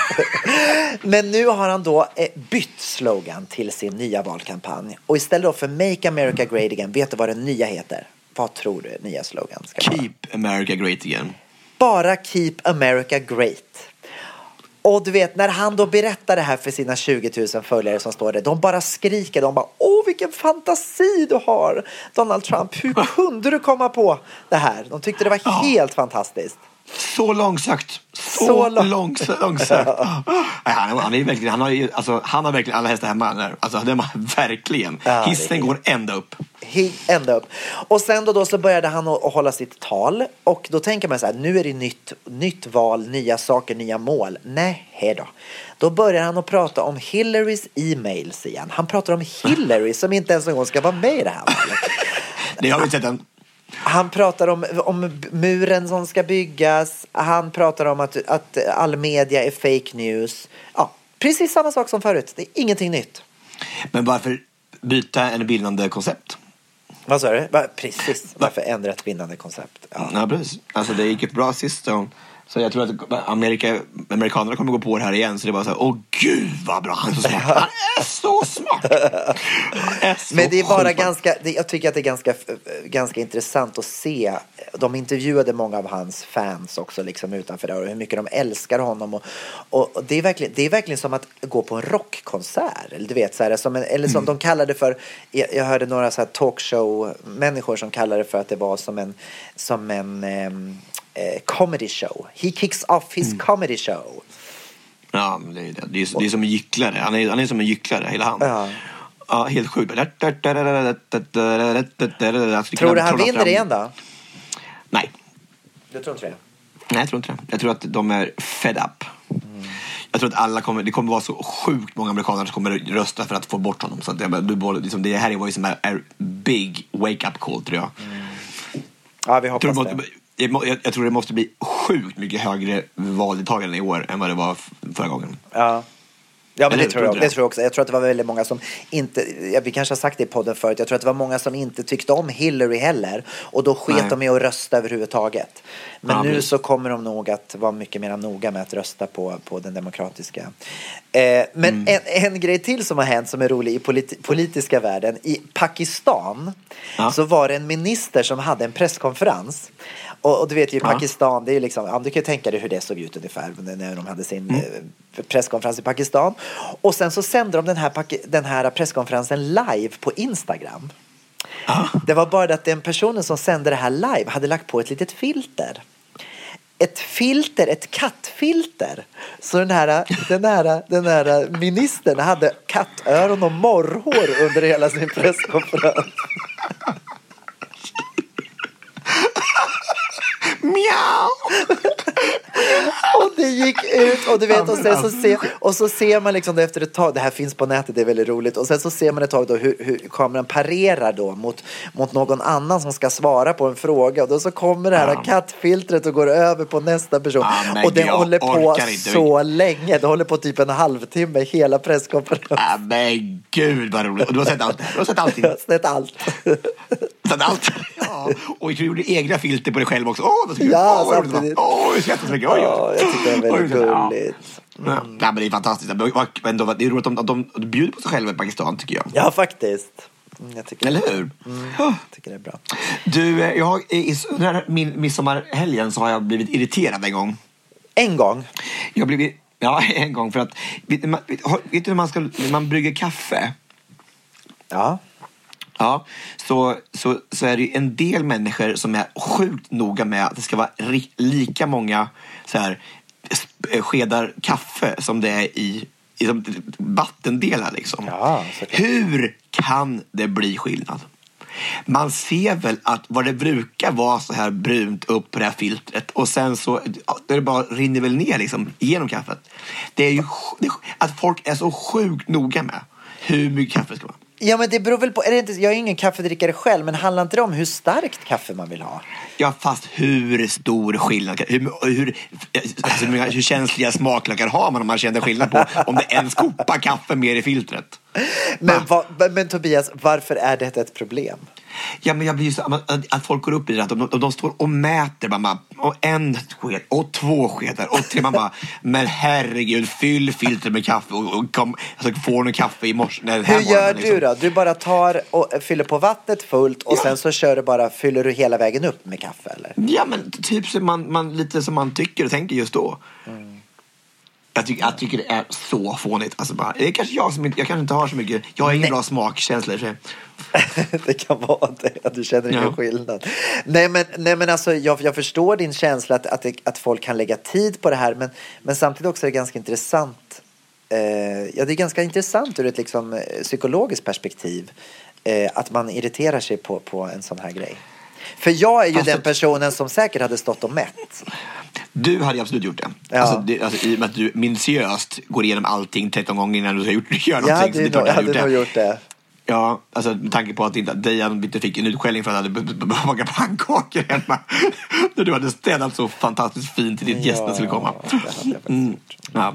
Men nu har han då bytt slogan till sin nya valkampanj. Och istället då för Make America Great Again, vet du vad den nya heter? Vad tror du nya slogan ska vara? Keep America Great Again. Bara Keep America Great. Och du vet, när han då berättar det här för sina tjugo tusen följare som står där, de bara skriker, de bara, åh vilken fantasi du har, Donald Trump, hur kunde du komma på det här? De tyckte det var ja. helt fantastiskt. Så långsökt. Så, så lång... långsökt. långsökt. Ja. Han, han, är verkligen, han, har ju, alltså, han har verkligen alla hästar hemma där. Alltså, det är verkligen. Ja, hissen går ända upp. He, ända upp. Och sen då, då så började han att, att hålla sitt tal. Och då tänker man så här, nu är det nytt, nytt val, nya saker, nya mål. Nej, hej då. Då börjar han att prata om Hillarys e-mails igen. Han pratar om Hillary som inte ens en gång ska vara med i det här. Det har vi sett en. Han pratar om, om muren som ska byggas. Han pratar om att, att all media är fake news. Ja, precis samma sak som förut. Det är ingenting nytt. Men varför byta en bildande koncept? Vad sa du? Precis. Varför ändra ett vinnande koncept? Ja, ja precis. Alltså det gick ett bra sist då. Så jag tror att Amerika, amerikanerna kommer gå på det här igen. Så det var så här, åh gud vad bra, han är så smart. Han är så smart. Är så Men det är bara ganska, det, jag tycker att det är ganska, ganska intressant att se. De intervjuade många av hans fans också liksom utanför där. Och hur mycket de älskar honom. Och, och, och det, är verkligen, det är verkligen som att gå på en rockkonsert. Eller du vet, så här, som en, eller som mm. de kallar det för. Jag, jag hörde några så här talkshow-människor som kallar det för att det var som en, som en ehm, Eh, comedy show. He kicks off his mm. comedy show. Ja, det är, det. Det är, det är som en gycklare. Han är, han är som en gycklare hela han. Ja. Ja, helt sjukt. Tror du han vinner igen då? Nej. Du tror inte det? Nej, jag tror inte det. Jag tror att de är fed up. Mm. Jag tror att alla kommer, det kommer vara så sjukt många amerikaner som kommer rösta för att få bort honom. Så att det, du, liksom, det här var ju som en big wake-up call, tror jag. Mm. Ja, vi hoppas jag tror det. Jag, jag, jag tror det måste bli sjukt mycket högre valdeltagande i år än vad det var förra gången. Ja. Ja, men Eller, det tror jag, det? det tror jag också. Jag tror att det var väldigt många som inte, ja, vi kanske har sagt det i podden förut, jag tror att det var många som inte tyckte om Hillary heller. Och då sket Nej. de med att rösta överhuvudtaget. Men ja, nu men... så kommer de nog att vara mycket mer noga med att rösta på, på den demokratiska. Eh, men mm. en, en grej till som har hänt som är rolig i polit- politiska världen. I Pakistan ja. så var det en minister som hade en presskonferens. Och, och du vet ju, ja. Pakistan, det är ju liksom, ja, du kan ju tänka dig hur det såg ut ungefär när de hade sin mm. eh, presskonferens i Pakistan. Och sen så sände de den här, den här presskonferensen live på Instagram. Ah. Det var bara det att den personen som sände det här live hade lagt på ett litet filter. Ett filter, ett kattfilter. Så den här, den här, den här ministern hade kattöron och morrhår under hela sin presskonferens. Miau! Och det gick ut och du vet och sen så ser och så ser man liksom det efter ett tag, det här finns på nätet, det är väldigt roligt, och sen så ser man ett tag då hur, hur kameran parerar då mot, mot någon annan som ska svara på en fråga, och då så kommer det här ja. kattfiltret och går över på nästa person ja, och den håller på så inte. länge, det håller på typ en halvtimme hela presskonferensen. Ja, men gud vad roligt, och du har sett allt, du har sett allting. Jag har sett allt. Sett allt. Ja. Och du gjorde egna filter på dig själv också. Åh, vad tycker ja, du? Åh, samtidigt. Åh, jag skrattar så mycket. Oj, ja, jag tycker det är väldigt gulligt. Mm. Ja, men det är fantastiskt. Men det är roligt att de, de bjuder på sig själva i Pakistan, tycker jag. Ja, faktiskt. Jag tycker Eller hur? Mm, jag tycker det är bra. Du, jag har, i den här min midsommarhelgen så har jag blivit irriterad en gång. En gång? Jag har blivit, ja, en gång. För att, vet, man, vet, vet du när man, ska, man brygger kaffe? Ja. Ja, så, så, så är det ju en del människor som är sjukt noga med att det ska vara ri- lika många så här, skedar kaffe som det är i, i de vattendelar liksom. Ja, hur kan det bli skillnad? Man ser väl att vad det brukar vara så här brunt upp på det här filtret och sen så det bara rinner väl ner liksom genom kaffet. Det är ju det, att folk är så sjukt noga med hur mycket kaffe ska vara. Ja, men det beror väl på, är det inte, jag är ingen kaffedrickare själv, men handlar inte det om hur starkt kaffe man vill ha? Ja, fast hur stor skillnad, hur, hur, alltså, hur känsliga smaklökar har man om man känner skillnad på om det ens kopar kaffe mer i filtret? Men, va, men Tobias, varför är det ett problem? Ja, men jag blir ju så att, att folk går upp i det att de, de, de står och mäter bara, och en sked och två skedar och tre, man bara, men herregud, fyll filtret med kaffe och, och kom, alltså, får du kaffe i morse. Hur morgon, gör liksom. du då? Du bara tar och fyller på vattnet fullt och ja. sen så kör du bara, fyller du hela vägen upp med kaffe eller? Ja, men typ som man, man, lite som man tycker och tänker just då. Mm. Jag tycker, jag tycker det är så fånigt. Alltså bara, det är kanske jag som inte, jag kanske inte har så mycket. Jag har ingen bra smakkänsla. Så. Det kan vara det, att du känner ingen ja. skillnad. Nej men, nej, men alltså, jag, jag förstår din känsla att, att, att folk kan lägga tid på det här. Men, men samtidigt också är det ganska intressant. Eh, ja, det är ganska intressant ur ett liksom, psykologiskt perspektiv. Eh, att man irriterar sig på, på en sån här grej. För jag är ju Fast den personen som säkert hade stått och mätt. Du hade absolut gjort det. Ja. Alltså, det alltså, i och med att du minutiöst går igenom allting tretton gånger innan du ska gjort, göra ja, någonting. Det, så det jag hade nog gjort det. Ja, alltså med tanke på att inte Dejan inte fick en utskällning för att han hade bakat pannkakor hemma. När du hade städat så fantastiskt fint till ditt ja, gäster skulle komma. Det hade jag faktiskt mm. gjort. Ja,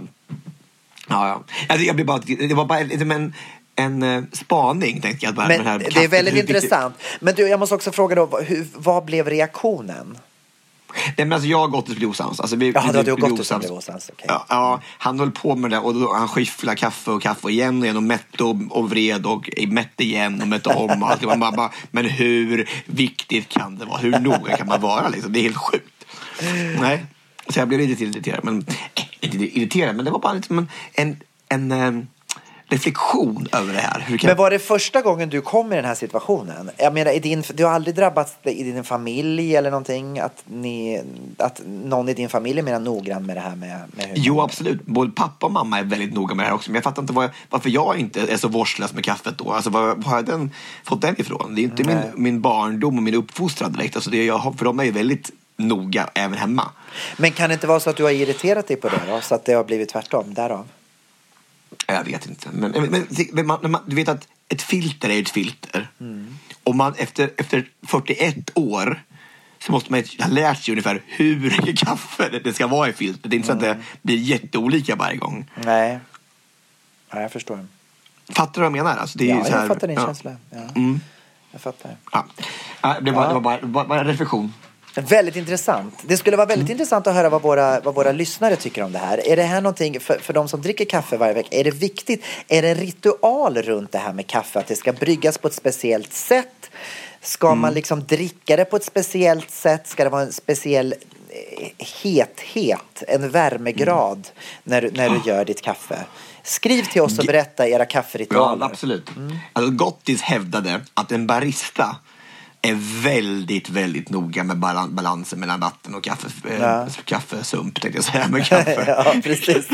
ja. ja. Alltså, jag blev bara, det var bara en... En uh, spaning tänkte jag bara. Men här det kaffe, är väldigt hur, intressant. Men du, jag måste också fråga då, hur, vad blev reaktionen? Nej, men alltså jag har gått och blivit osams. Alltså, vi, ja, vi, du har vi, gått och blivit osams. Okay. Ja, ja, han höll på med det och då, han skifflar kaffe och kaffe igen och igen och mätte och, och vred och mätte igen och mätte om. Och allt. Man bara, bara, men hur viktigt kan det vara? Hur noga kan man vara? Liksom? Det är helt sjukt. Nej, så jag blev lite irriterad. Men, äh, inte irriterad, men det var bara liksom en... en, en reflektion över det här. Hur kan... Men var det första gången du kom i den här situationen? Jag menar, i din, du har aldrig drabbats i din familj eller någonting? Att, ni, att någon i din familj är mer noggrann med det här? Med, med hur jo, absolut. Både pappa och mamma är väldigt noga med det här också. Men jag fattar inte var, varför jag inte är så vårdslös med kaffet då. Alltså, var, var har jag den, fått den ifrån? Det är inte min, min barndom och min uppfostran direkt. Alltså, det jag har, för de är ju väldigt noga även hemma. Men kan det inte vara så att du har irriterat dig på det då? Så att det har blivit tvärtom därav? Jag vet inte. Men, men, men man, man, du vet att ett filter är ett filter. Mm. Och man efter, efter fyrtioett år så måste man ha lärt sig ungefär hur mycket kaffe det ska vara i filter. Det är inte mm. så att det blir jätteolika varje gång. Nej. Ja, jag förstår. Fattar du vad jag menar? Alltså, det är ja, ju så här, jag fattar din ja. känsla. Ja. Mm. Jag fattar. Ja. Ja, det var, ja. det var bara, bara, bara en reflektion. Väldigt intressant. Det skulle vara väldigt mm. intressant att höra vad våra, vad våra lyssnare tycker om det här. Är det här någonting, för, för de som dricker kaffe varje vecka, är det viktigt? Är det en ritual runt det här med kaffe? Att det ska bryggas på ett speciellt sätt? Ska mm. man liksom dricka det på ett speciellt sätt? Ska det vara en speciell hethet, en värmegrad mm. när, du, när du gör ditt kaffe? Skriv till oss och berätta era kafferitualer. Ja, absolut. Mm. Alltså, Gottis hävdade att en barista är väldigt, väldigt noga med balan- balansen mellan vatten och kaffe, ja. äh, kaffesump, tänkte jag säga, med kaffe. Ja, precis.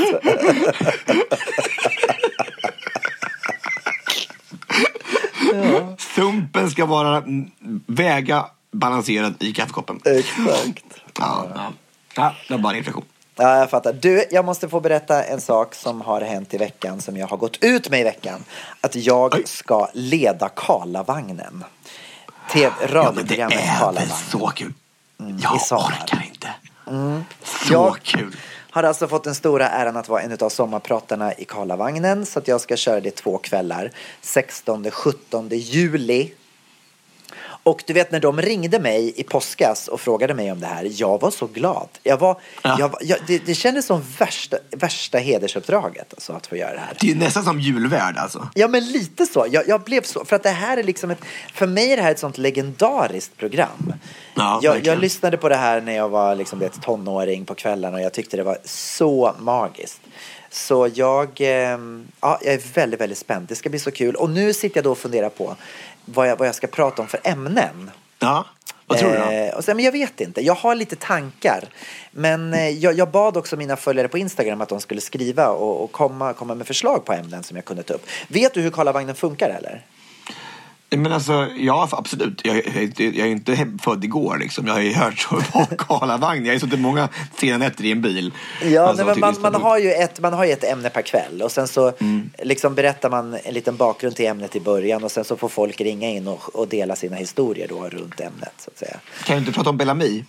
ja. Sumpen ska vara väga balanserad i kaffekoppen. Exakt. Ja, ja. ja det var bara en inflation. Ja, jag fattar. Du, jag måste få berätta en sak som har hänt i veckan, som jag har gått ut med i veckan. Att jag Oj. ska leda Karlavagnen. Till radioprogrammet ja, Karlavagnen. Det är så kul. Mm, jag orkar inte. Mm. Så jag kul. Har alltså fått den stora äran att vara en av sommarpratarna i Karlavagnen. Så att jag ska köra det två kvällar. sextonde sjuttonde juli. Och du vet, när de ringde mig i påskas och frågade mig om det här, jag var så glad. Jag var, ja. jag, jag, det, det kändes som värsta, värsta hedersuppdraget, alltså, att få göra det här. Det är nästan som julvärd, alltså. Ja, men lite så. Jag, jag blev så, för att det här är liksom ett, för mig är det här ett sånt legendariskt program. Ja, jag, jag lyssnade på det här när jag var liksom ett tonåring på kvällen och jag tyckte det var så magiskt. Så jag, eh, ja, jag är väldigt, väldigt spänd. Det ska bli så kul. Och nu sitter jag då och funderar på vad jag, vad jag ska prata om för ämnen. Ja, vad tror du då? Eh, och så, men jag vet inte. Jag har lite tankar. Men eh, jag, jag bad också mina följare på Instagram att de skulle skriva och, och komma, komma med förslag på ämnen som jag kunde ta upp. Vet du hur Karlavagnen funkar, eller? Men alltså, ja, absolut. Jag, jag, jag är inte född igår, liksom. Jag har ju hört så på Karlavagn. Jag har ju suttit många sena nätter i en bil. Ja, alltså, nej, men man, man, har ju ett, man har ju ett ämne per kväll. Och sen så mm. liksom berättar man en liten bakgrund till ämnet i början. Och sen så får folk ringa in och, och dela sina historier då runt ämnet, så att säga. Kan du inte prata om Bellamy?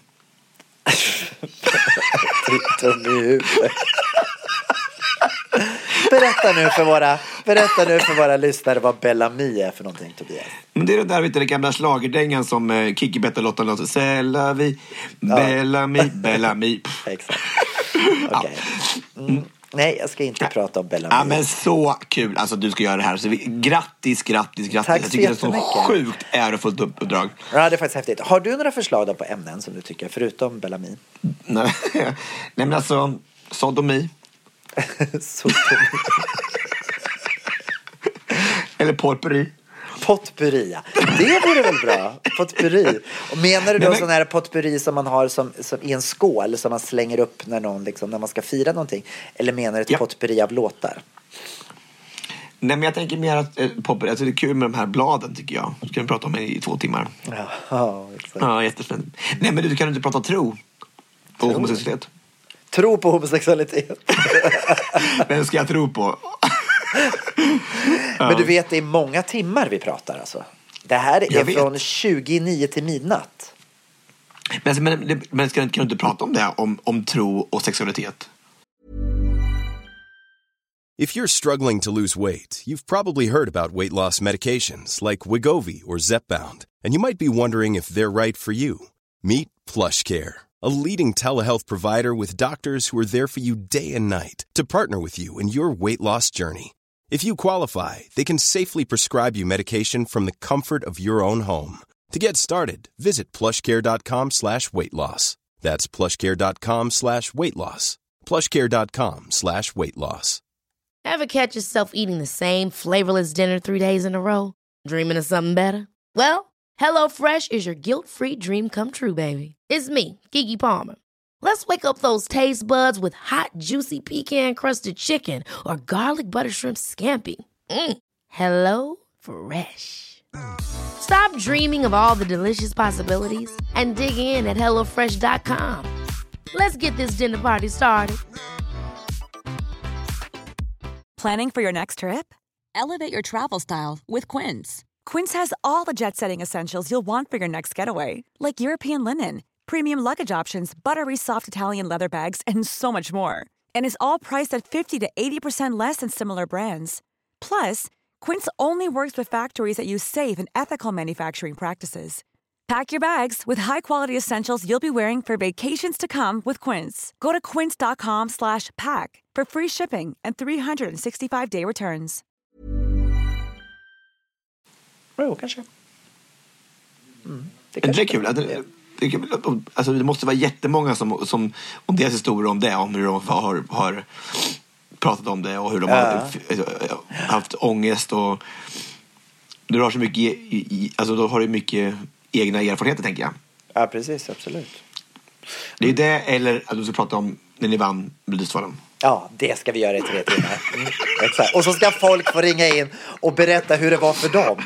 Titta i huvudet. Berätta nu för våra Berätta nu för våra lyssnare vad Bellamy är för någonting, Tobias. Men det är det där, vet du, det gamla schlagerdängan som eh, Kiki Betta Lotta låter. Sällavi, ja. Bellamy, Bellamy. Exakt. Okej. Okay. Mm. Nej, jag ska inte prata om Bellamy. Ja, men så kul. Alltså, du ska göra det här. Så vi, grattis, grattis, grattis. Tack jag tycker det är så mycket. sjukt ärofullt uppdrag. Ja, det är faktiskt häftigt. Har du några förslag då på ämnen som du tycker, förutom Bellamy? Nej, Nej men alltså, sodomi. Sodomi. Eller potpurri. Potpurri, ja. Det vore väl bra. Potpurri. Och menar du då men... sån här potpurri som man har som, som i en skål som man slänger upp när, någon, liksom, när man ska fira någonting? Eller menar du ett ja. potpurri av låtar? Nej, men jag tänker mer att eh, potpurri, alltså det är kul med de här bladen, tycker jag. Ska vi prata om i två timmar. Ja, exakt. Ja, jättespännande. Nej, men du kan inte prata tro på tro. homosexualitet. Tro på homosexualitet. Vem ska jag tro på? Men du vet, det är många timmar vi pratar, alltså. Det här är från tjugonio till midnatt. Men, men, men ska, kan du inte prata om det, om, om tro och sexualitet? If you're struggling to lose weight, you've probably heard about weight loss medications like Wegovy or Zepbound, and you might be wondering if they're right for you. Meet PlushCare, a leading telehealth provider with doctors who are there for you day and night to partner with you in your weight loss journey. If you qualify, they can safely prescribe you medication from the comfort of your own home. To get started, visit plushcare.com slash weight loss. That's plushcare.com slash weight loss. plushcare.com slash weight loss. Ever catch yourself eating the same flavorless dinner three days in a row? Dreaming of something better? Well, HelloFresh is your guilt-free dream come true, baby. It's me, Keke Palmer. Let's wake up those taste buds with hot, juicy pecan-crusted chicken or garlic butter shrimp scampi. Mm. Hello Fresh. Stop dreaming of all the delicious possibilities and dig in at hello fresh dot com. Let's get this dinner party started. Planning for your next trip? Elevate your travel style with Quince. Quince has all the jet-setting essentials you'll want for your next getaway, like European linen, premium luggage options, buttery soft Italian leather bags, and so much more. And is all priced at fifty to eighty percent less than similar brands. Plus, Quince only works with factories that use safe and ethical manufacturing practices. Pack your bags with high-quality essentials you'll be wearing for vacations to come with Quince. Go to quince dot com slash pack for free shipping and three sixty-five day returns. Jo, kanske. Mm, det, det är kul. Det, det, är kul. Alltså, det måste vara jättemånga som, som om deras historier om det, om hur de har, har pratat om det och hur de ja. har haft ångest och du har så mycket, alltså då har du mycket egna erfarenheter, tänker jag. Ja, precis, absolut. Det är det, eller att du ska prata om när ni vann Melodifestivalen. Ja, det ska vi göra i tre timmar. Mm, exakt. Och så ska folk få ringa in och berätta hur det var för dem.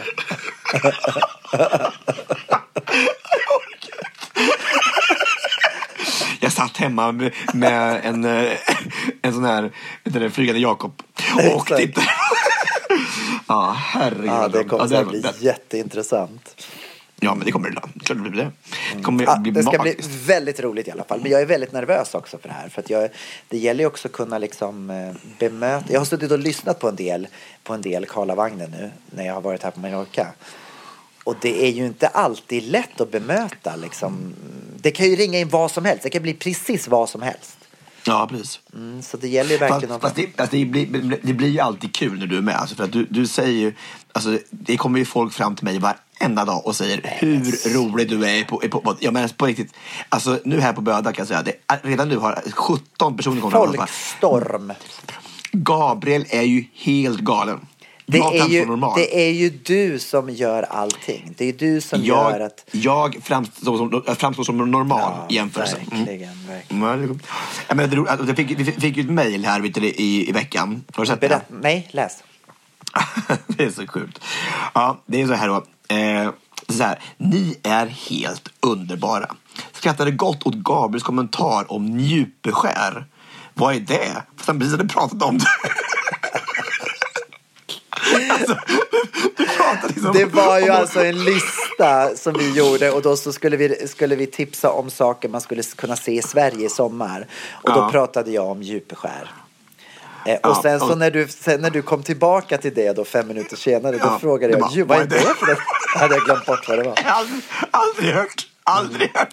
Jag satt hemma med, med en, en sån här en flygande Jakob och tittade. Ja, herregud. Ja, det kommer ja, att bli det. Jätteintressant. Ja, men det kommer det. Klart det blir det. Det, kommer ja, bli det ska magiskt. bli väldigt roligt i alla fall. Men jag är väldigt nervös också för det här. För att jag, det gäller ju också att kunna liksom bemöta. Jag har suttit och lyssnat på en del på en del Karlavagnen nu när jag har varit här på Mallorca. Och det är ju inte alltid lätt att bemöta liksom. Det kan ju ringa in vad som helst. Det kan bli precis vad som helst. Ja, precis. Mm, så det gäller ju verkligen fast, fast det, alltså det, blir, det blir ju alltid kul när du är med. Alltså för att du, du säger ju, alltså det kommer ju folk fram till mig varenda dag och säger hur rolig du är på, på, på, ja, men på riktigt. Alltså nu här på Böda kan jag säga det, redan nu har sjutton personer kommit fram. Folkstorm. Gabriel är ju helt galen. Det är, ju, det är ju du som gör allting. Det är du som jag, gör att... Jag framstår som, jag framstår som normal ja, jämförelse. Verkligen, mm. verkligen. Ja, men det, det fick, vi fick ju ett mejl här vet du, i, i veckan. Har du sett det? Nej, läs. Det är så sjukt. Ja, det är så här då. Eh, så här. Ni är helt underbara. Skrattade gott åt Gabriels kommentar om njupeskär. Vad är det? Sen precis hade pratat om det. Alltså, du pratar liksom det var ju alltså en lista som vi gjorde och då så skulle vi, skulle vi tipsa om saker man skulle kunna se i Sverige i sommar. Och då ja. pratade jag om Djupeskär. Eh, och ja, sen så och... när, du, sen när du kom tillbaka till det då fem minuter senare ja, då frågade jag, bara, vad är det för det? Hade jag glömt bort vad det var. Aldrig, aldrig hört. Aldrig hört.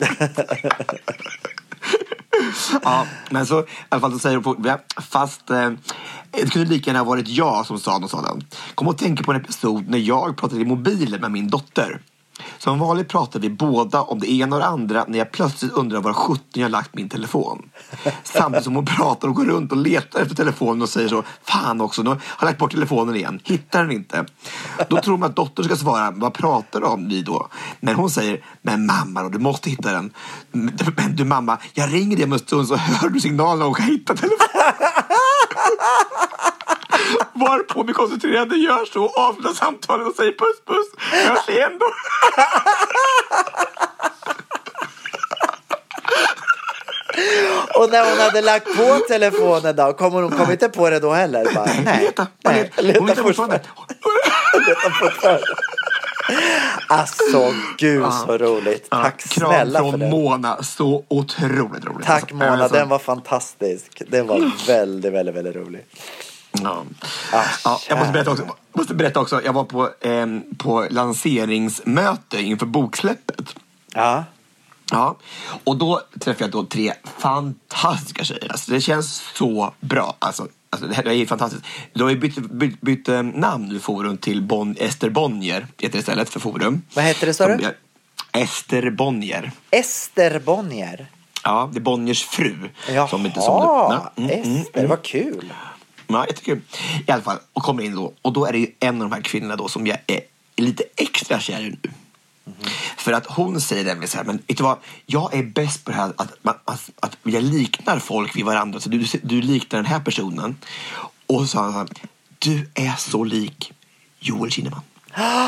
Ja, men så i alla fall så säger du fast eh, det kunde lika gärna ha varit jag som sa något sådant. Kom och tänka på en episod när jag pratade i mobilen med min dotter. Som vanligt pratade vi båda om det ena och det andra när jag plötsligt undrar var sjutton jag lagt min telefon. Samtidigt som hon pratar och går runt och letar efter telefonen och säger så, fan också, nu har jag lagt bort telefonen igen, hittar den inte. Då tror man att dottern ska svara, vad pratar du om vi då? Men hon säger, men mamma då, du måste hitta den. Men du mamma, jag ringer dig om en stund så hör du signalen och kan hitta telefonen. Varpå vi koncentrerade gör så, avslutar samtalet och säger puss puss, hörs igen då. Och när hon hade lagt på telefonen då, kom hon, kom inte på det då heller? Bara, nej, leta, nej, leta, leta fortfarande. Leta fortfarande. Alltså, gud ja. Så roligt. Tack ja, snälla för det. Kram från Mona, så otroligt roligt. Tack alltså, Mona, alltså. Den var fantastisk. Den var väldigt, väldigt, väldigt rolig. Ja. Ah, ja, jag måste berätta också, måste berätta också jag var på, eh, på lanseringsmöte inför boksläppet. Ja. Ja, och då träffade jag då tre fantastiska tjejer. Alltså, det känns så bra. Alltså, alltså, det här är fantastiskt. Då har vi bytt, bytt, bytt namn i Forum till bon, Ester Bonnier heter det istället för Forum. Vad heter det, sa du? Ester Bonnier. Ester Bonnier? Ja, det är Bonniers fru. Jaha, som inte som mm, Ester, mm, vad kul. Ja, jättekul. I alla fall, och kommer in då. Och då är det ju en av de här kvinnorna då som jag är lite extra kär i nu. Mm-hmm. För att hon säger nämligen så här, men vet du vad, jag är bäst på det här att, att, att, att jag liknar folk vid varandra. Så du, du liknar den här personen. Och så sa han, du är så lik Joel Kinnaman.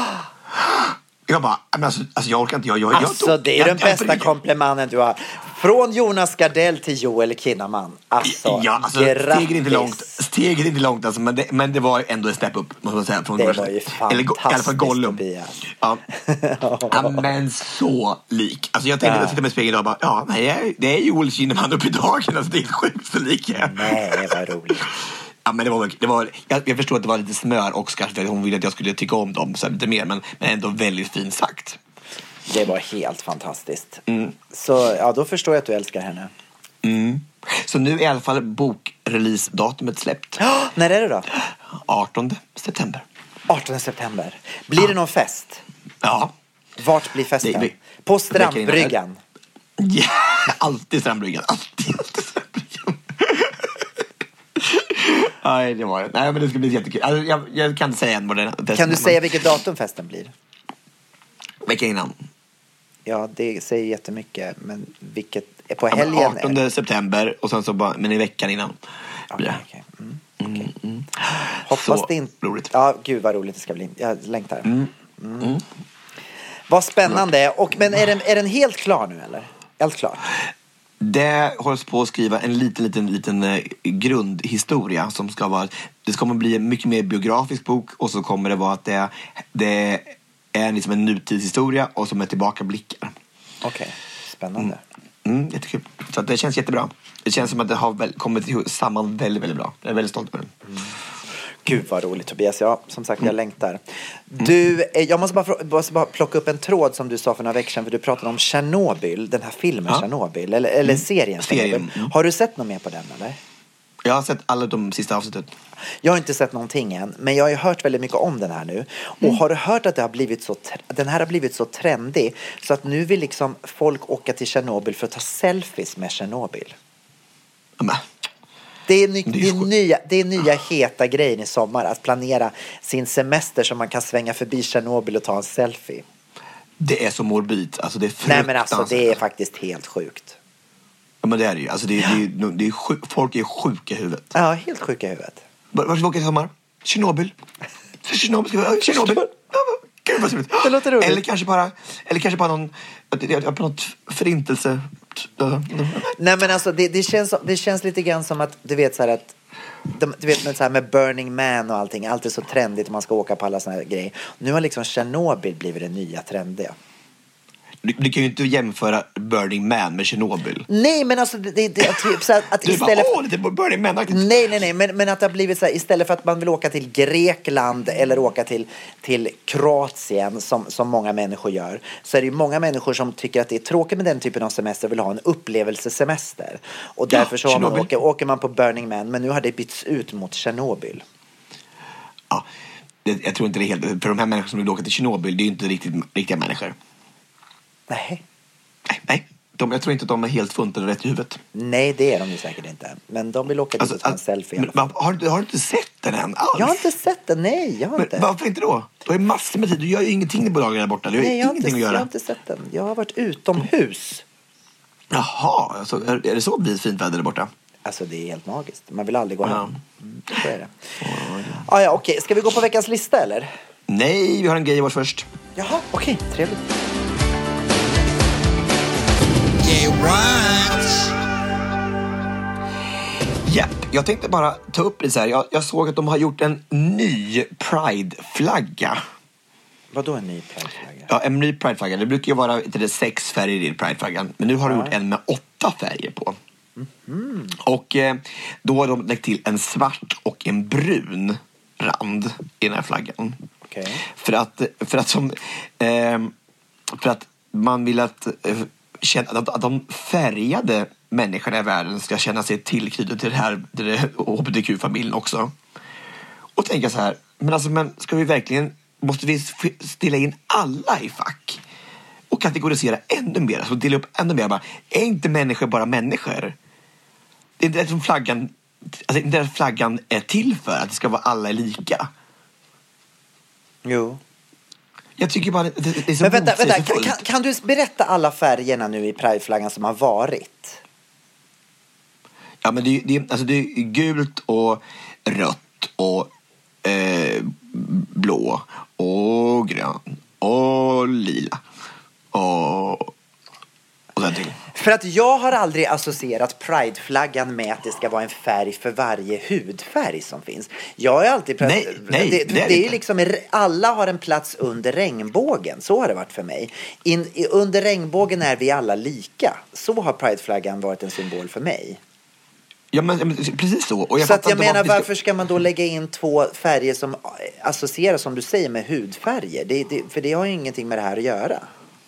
Jag bara, men alltså, alltså jag orkar inte. Jag, jag, Alltså jag, det är jag, den jag, bästa jag, komplimangen du har. Från Jonas Gardell till Joel Kinnaman. Alltså, ja, alltså steget inte långt. Steget inte långt alltså, men, det, men det var ändå en step upp, måste man säga. Från det var ju fantastiskt. Eller i alla fall Gollum. Ja. Ja, men så lik. Alltså jag tänkte, ja. Jag sitter med spegeln och bara, ja, nej, det är Joel Kinnaman upp i dagen. Alltså det är sjukt så lik. Nej, vad roligt. Ja, men det var, det var, jag, jag förstår att det var lite smör också kanske. Hon ville att jag skulle tycka om dem så lite mer, men, men ändå väldigt fint sagt. Det var helt fantastiskt. Mm. Så ja, då förstår jag att du älskar henne. Mm. Så nu är i alla fall bokrelease-datumet släppt. Oh, när är det då? artonde september. artonde september. Blir ja. det någon fest? Ja. Vart blir festen? Det, det, På Strandbryggan. Ja, alltid Strandbryggan. Alltid, alltid Strandbryggan. Nej, det var det. Nej, men det ska bli jättekul. Alltså, jag, jag kan inte säga än vad det är. Kan du säga vilket datum festen blir? Veckan innan. Ja, det säger jättemycket. Men vilket är på ja, helgen? artonde september och sen så bara, men i veckan innan. Okay, okay. Mm, okay. Mm, mm. Hoppas så det inte. Roligt. Ja, gud vad roligt det ska bli. Jag längtar. Mm. Mm. Mm. Vad spännande. Och, men är den, är den helt klar nu eller? Helt klar? Det hålls på att skriva en liten, liten, liten eh, grundhistoria som ska vara, det kommer bli en mycket mer biografisk bok och så kommer det vara att det, det är liksom en nutidshistoria och som är tillbakablickar. Okej, okay. Spännande. Mm. Mm, jättekul. Så att det känns jättebra. Det känns som att det har väl, kommit samman väldigt, väldigt bra. Jag är väldigt stolt över det. Mm. Gud vad roligt Tobias, ja som sagt jag mm. längtar. Du, jag måste bara, måste bara plocka upp en tråd som du sa för några veckor sedan, för du pratade om Tjernobyl, den här filmen ja. Tjernobyl, eller, eller mm. serien Tjernobyl. Mm. Har du sett något mer på den eller? Jag har sett alla de sista avsnitten. Jag har inte sett någonting än, men jag har ju hört väldigt mycket om den här nu. Och mm. har du hört att det har blivit så, den här har blivit så trendig så att nu vill liksom folk åka till Tjernobyl för att ta selfies med Tjernobyl. Mm. Det är, ny, det, är nya, det är nya heta grejen i sommar, att planera sin semester så man kan svänga förbi Tjernobyl och ta en selfie. Det är så morbid, alltså det är Nej men alltså det är faktiskt helt sjukt. Ja men det är det ju, alltså det är, det är, det är sjuk, folk är sjuka i huvudet. Ja, helt sjuka i huvudet. Vart ska vi åka i sommar? Tjernobyl. Tjernobyl ska vi, Tjernobyl. Gud vad roligt. Det låter roligt. Eller kanske bara, eller kanske bara någon, på något förintelse. Nej men alltså det, det, känns, det känns lite grann som att du vet så här att de, du vet med, så här med Burning Man och allting, allt är så trendigt och man ska åka på alla såna här grejer. Nu har liksom Tjernobyl blivit det nya trendiga. Du, du kan ju inte jämföra Burning Man med Tjernobyl. Nej, men alltså det, det, det typ så att, att du istället bara, åh, lite Burning Man. Nej, nej, nej, men, men att det har blivit så här, istället för att man vill åka till Grekland eller åka till, till Kroatien som, som många människor gör, så är det ju många människor som tycker att det är tråkigt med den typen av semester och vill ha en upplevelsesemester. Och därför så man, åker, åker man på Burning Man, men nu har det bytts ut mot Tjernobyl. Ja, det, jag tror inte det är helt, för de här människorna som vill åka till Tjernobyl, det är ju inte riktigt riktiga människor. Nej. Nej, nej. De, jag tror inte att de är helt funtade rätt i huvudet. Nej, det är de ju säkert inte. Men de vill åka dit alltså, och ta en selfie i alla fall. Har, har du inte sett den än alls? Jag har inte sett den, nej. Jag har men inte. Varför inte då? Du har ju massor med tid. Du gör ju ingenting på dagen där borta. Du har nej, jag ingenting inte, att göra. Jag har inte sett den. Jag har varit utomhus. Jaha, alltså, är, är det så blir fint väder där borta? Alltså det är helt magiskt. Man vill aldrig gå ja. hem. Mm, så är det. Ah, ja, okej. Ska vi gå på veckans lista eller? Nej, vi har en grej vars först. Jaha, okej. Trevligt. Japp, jag tänkte bara ta upp det så här. Jag, jag såg att de har gjort en ny Pride-flagga. Vadå en ny Pride-flagga? Ja, en ny Pride-flagga. Det brukar ju vara inte det, sex färger i Pride-flaggan. Men nu har de gjort en med åtta färger på. Mm. Och eh, då har de lagt till en svart och en brun rand i den här flaggan. Okay. För att, för att som eh, för att man vill att eh, känna, att, att de färgade människorna i världen ska känna sig tillknutna till det här, till det H B T Q-familjen också. Och tänka så här, men alltså men ska vi verkligen, måste vi stilla in alla i fack och kategorisera ännu mer, alltså dela upp ännu mer, bara, är inte människor bara människor? Det är inte som flaggan, alltså inte där flaggan är till för att det ska vara alla lika. Jo. Jag tycker bara det, det är så. Men vänta, vänta. Kan, kan, kan du berätta alla färgerna nu i Pride-flaggan som har varit? Ja, men det är, det är, alltså det är gult och rött och eh, blå och grön och lila. Och, och sen till. För att jag har aldrig associerat prideflaggan med att det ska vara en färg för varje hudfärg som finns. Jag har alltid pratat, nej, nej, det, det, det är, det är liksom alla har en plats under regnbågen. Så har det varit för mig. In, under regnbågen är vi alla lika. Så har prideflaggan varit en symbol för mig. Ja, men precis så. Och jag så att jag menar, var... varför ska man då lägga in två färger som associeras, som du säger, med hudfärger? Det, det, för det har ju ingenting med det här att göra.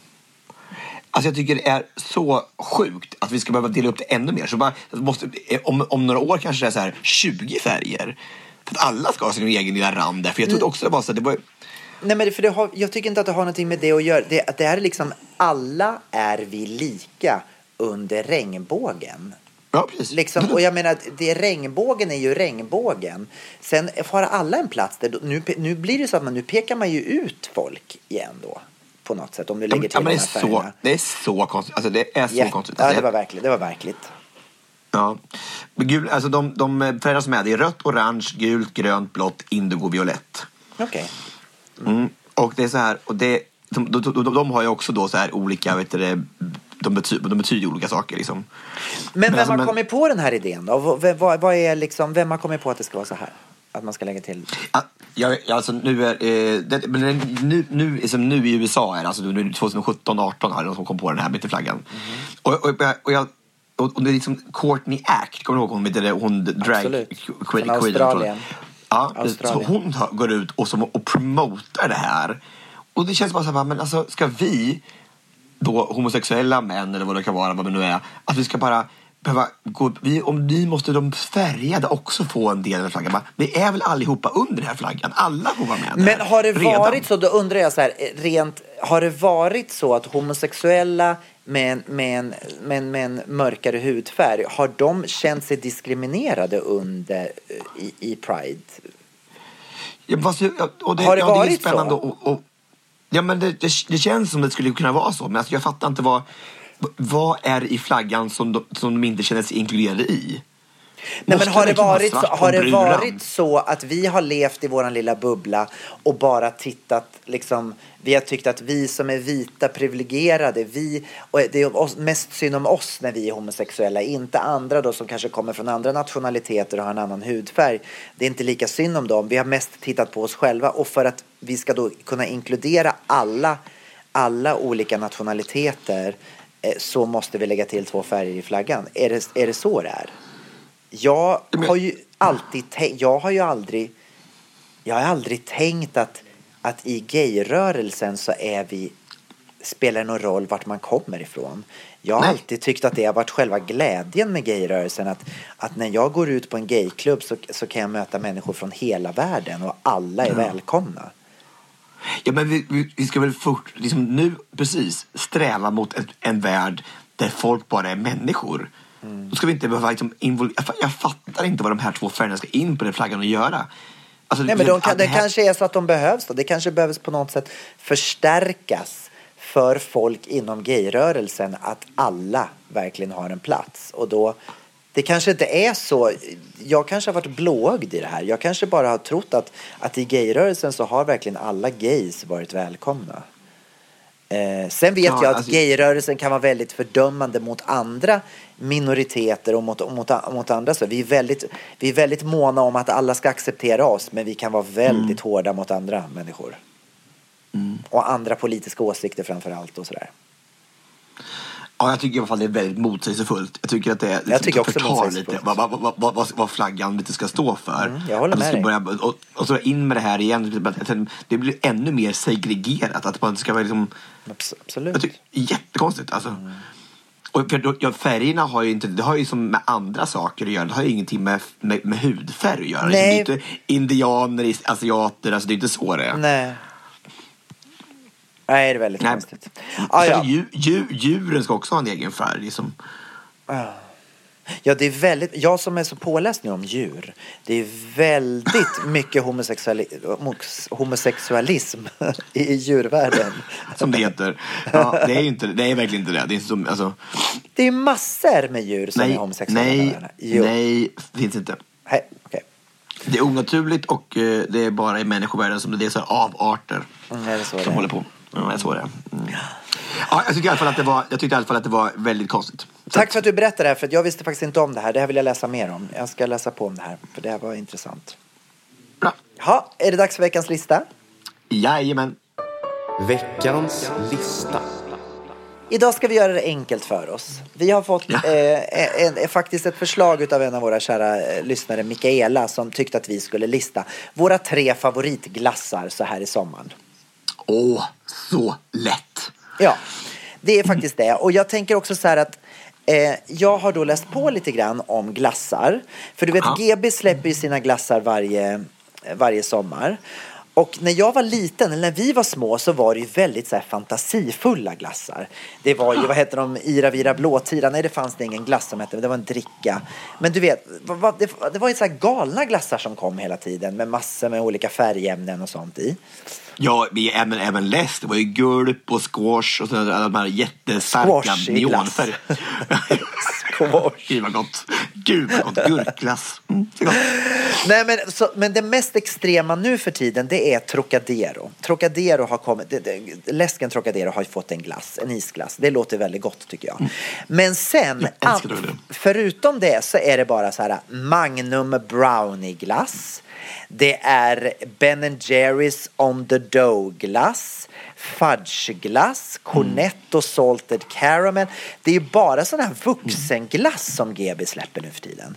Alltså jag tycker det är så sjukt att vi ska behöva dela upp det ännu mer. Så bara, måste, om, om några år kanske det är så här tjugo färger. För att alla ska ha sin egen lilla rand där. För jag trodde också det var så att det var... Nej, men det, för det har, jag tycker inte att det har någonting med det att göra. Det, det är liksom, alla är vi lika under regnbågen. Ja, precis. Liksom, och jag menar, det, regnbågen är ju regnbågen. Sen har alla en plats där. Nu, nu blir det så att man, nu pekar man ju ut folk igen då. På något sätt, om du lägger till ja, men de här det, är så, det är så konstigt. Alltså det är så yeah. konstigt. Ja, det var verkligt. Det var verkligt. Ja. Men gul, alltså de, de färgerna som är, det är rött, orange, gult, grönt, blått, indigo, violett. Okej. Okay. Mm. Mm. Och det är så här, och det, de, de, de, de har ju också då så här olika, vet du, de betyder, de betyder olika saker liksom. Men vem men alltså, har men, kommit på den här idén då? Vem, vad, vad är liksom, vem har kommit på att det ska vara så här? Att man ska lägga till... Ja, ja, alltså nu är eh, det, men nu, nu, liksom, nu i U S A är det, alltså nu tjugosjutton arton har de som kom på den här bitterflaggan. Mm. Och, och, och, jag, och, och det är liksom Courtney Act, kommer du ihåg hon med det, hon drag Absolut. Queen, Från Australien. Ja, Australien. Så hon tar, går ut och, som, och promotar det här. Och det känns bara så här, men alltså ska vi då homosexuella män eller vad det kan vara, vad det nu är, att vi ska bara behöva gå, vi, om vi måste de färgade också få en del av den flaggan. Men vi är väl allihopa under den här flaggan. Alla får vara med. Men har det redan. varit så, då undrar jag så här, rent, har det varit så att homosexuella med, med, en, med, med en mörkare hudfärg, har de känt sig diskriminerade under i, i Pride? Ja, fast, och det, har det ja, varit det är spännande så? Och, och, ja, men det, det, det känns som det skulle kunna vara så. Men alltså, jag fattar inte vad vad är i flaggan som de, som de inte känner sig inkluderade i? Nej, Måste men har det, varit så, har det varit så att vi har levt i våran lilla bubbla och bara tittat liksom, vi har tyckt att vi som är vita privilegierade, vi, och det är mest synd om oss när vi är homosexuella, inte andra då som kanske kommer från andra nationaliteter och har en annan hudfärg. Det är inte lika synd om dem. Vi har mest tittat på oss själva, och för att vi ska då kunna inkludera alla alla olika nationaliteter, så måste vi lägga till två färger i flaggan. Är det, är det så det är? Jag har ju alltid tänkt, jag har ju aldrig jag har aldrig tänkt att, att i gayrörelsen så är vi, spelar någon roll vart man kommer ifrån. Jag har Nej. alltid tyckt att det har varit själva glädjen med gayrörelsen, att, att när jag går ut på en gayklubb så, så kan jag möta människor från hela världen och alla är ja. välkomna. Ja, men vi, vi, vi ska väl fort, liksom nu precis sträva mot ett, en värld där folk bara är människor. Mm. Då ska vi inte behöva liksom invol- jag, jag fattar inte vad de här två färgerna ska in på den flaggan och göra. Alltså, Nej, men de kan, det, det här... kanske är så att de behövs då. Det kanske behövs på något sätt förstärkas för folk inom gayrörelsen, att alla verkligen har en plats. Och då, det kanske inte är så. Jag kanske har varit blåögd i det här. Jag kanske bara har trott att, att i gayrörelsen så har verkligen alla gays varit välkomna. Eh, sen vet ja, jag att alltså... gayrörelsen kan vara väldigt fördömande mot andra minoriteter och mot, mot, mot andra. Så vi är, väldigt, vi är väldigt måna om att alla ska acceptera oss, men vi kan vara väldigt mm. hårda mot andra människor. Mm. Och andra politiska åsikter framför allt och sådär. Ja, jag tycker i alla fall det är väldigt motsägelsefullt. Jag tycker att det är jag tycker också förtar lite vad, vad, vad, vad, vad flaggan lite ska stå för. Mm, jag håller med dig. Börja, och, och så in med det här igen. Det blir ännu mer segregerat. Att man ska vara liksom... Absolut. Jag tycker, jättekonstigt alltså. Mm. Och för, ja, färgerna har ju inte, det har ju som med andra saker att göra. Det har ju ingenting med, med, med hudfärg att göra. Nej. Det är inte indianer, asiater, alltså det är inte så det är. Nej. Nej, det är väldigt Nej. konstigt. Ah, ja. djur, djur, djuren ska också ha en egen färg liksom. Ah. Ja, det är väldigt, jag som är så påläst nu om djur, det är väldigt mycket homosexuali, homosexualism i djurvärlden. Som det heter. Ja, det är inte, det är verkligen inte det. Det är som, alltså... det är massor med djur som nej, är homosexuella. Nej, nej, finns inte. Nej, okej. Det är onaturligt och uh, det är bara i människovärlden som det är så avarter mm, är det så som det håller på. Ja, jag såg det. Mm. Ja, jag tyckte i alla fall att det var, jag tyckte i alla fall att det var väldigt konstigt. Så Tack att, för att du berättade det här, för jag visste faktiskt inte om det här. Det här vill jag läsa mer om. Jag ska läsa på om det här, för det här var intressant. bra. Ja, är det dags för veckans lista? Jajamän. Veckans lista. Idag ska vi göra det enkelt för oss. Vi har fått Ja. eh, en, en, faktiskt ett förslag av en av våra kära eh, lyssnare, Mikaela, som tyckte att vi skulle lista våra tre favoritglassar så här i sommaren. Åh, så lätt. Ja, det är faktiskt det. Och jag tänker också så här att eh, jag har då läst på lite grann om glassar. För du vet, Ja. G B släpper ju sina glassar varje, varje sommar. Och när jag var liten, eller när vi var små, så var det ju väldigt så här fantasifulla glassar. Det var ju, vad heter de, Ira Vira Blåtira? Nej, det fanns det ingen glass som hette, det var en dricka. Men du vet, det, det var ju så här galna glassar som kom hela tiden med massor med olika färgämnen och sånt i. Ja, vi även, även läst. Det var ju gulp och squash och så, alla de här jättestarka Squash i glass. neonfärg. Squash. Gud vad gott. Gud vad gott. Gurkglass. Mm, så gott. Nej, men, så, men det mest extrema nu för tiden, det är Trocadero. Trocadero har kommit, det, det, läsken Trocadero har fått en glass, en isglass. Det låter väldigt gott tycker jag. Men sen, Jag att, älskar det. förutom det så är det bara så här Magnum Brownie glass. Det är Ben and Jerry's on the dough glass, fudgeglass, cornetto salted caramel. Det är ju bara sån här vuxenglass som G B släpper nu för tiden.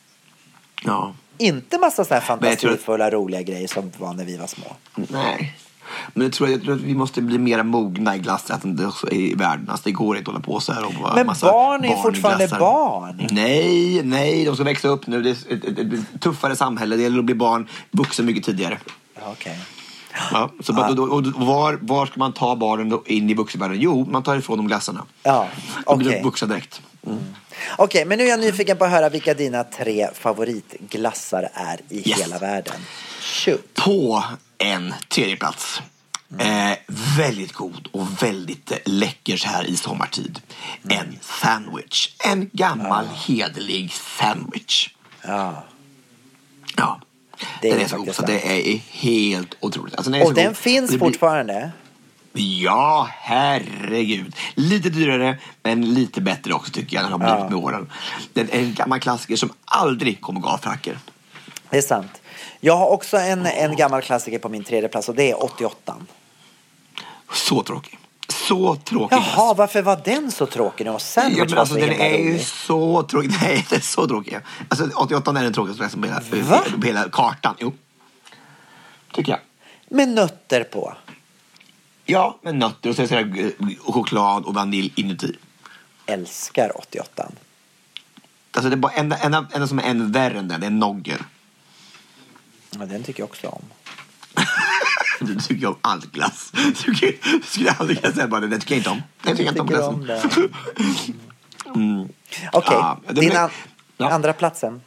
Ja. Inte massa sådana här Men jag tror- fantasifulla roliga grejer som var när vi var små. Nej. Men jag tror, jag tror att vi måste bli mer mogna i glassen det också är i världen. Alltså, det går inte att hålla på så här. Och bara Men massa barn är ju fortfarande barnglassar. barn. Nej, nej. De ska växa upp nu. Det är ett, ett, ett tuffare samhälle. Det gäller att bli barn vuxen mycket tidigare. Okej. Ja, så bara, och, och, och var, var ska man ta barnen då in i vuxenvärlden? Jo, man tar ifrån dem glassarna. Ja, De blir okej. vuxna direkt. Mm. Okej, men nu är jag nyfiken på att höra vilka dina tre favoritglassar är i Yes. hela världen. Shoot. På en tredje plats. Eh, väldigt god och väldigt eh, läcker så här i sommartid. En sandwich. En gammal hederlig sandwich. Ja. Ja. Det är den är så god faktiskt så sant. det är helt otroligt. Alltså, den är Och så den god. finns Det blir- fortfarande. Ja, herregud. Lite dyrare, men lite bättre också tycker jag. Den har blivit Ja. med åren. Den är en gammal klassiker som aldrig kommer gå av för hacker. Det är sant. Jag har också en, en gammal klassiker på min tredje plats och det är åttioåtta. Så tråkig. Så tråkig. Jaha, varför var den så tråkig? Den var sandwich Ja, men var alltså, så den himla är ju rolig. så tråkig. Nej, den är så tråkig. Alltså, åttioåtta är den tråkigaste som hela, Va? på hela kartan. Jo. Tycker jag. Med nötter på. Ja, med nötter och så är det så här, och choklad och vanilj inuti. Älskar åttioåtta. Alltså, det är bara enda, enda, enda som är än värre än den, det är nogger. Ja, den tycker jag också om. Du tycker om allt glass. Du tycker- skulle aldrig kunna säga bara det. Det tycker jag inte om. Det tycker jag inte om Tycker glassen. om det. Mm. Okej, Ja, det din blir- an- Ja. andra platsen.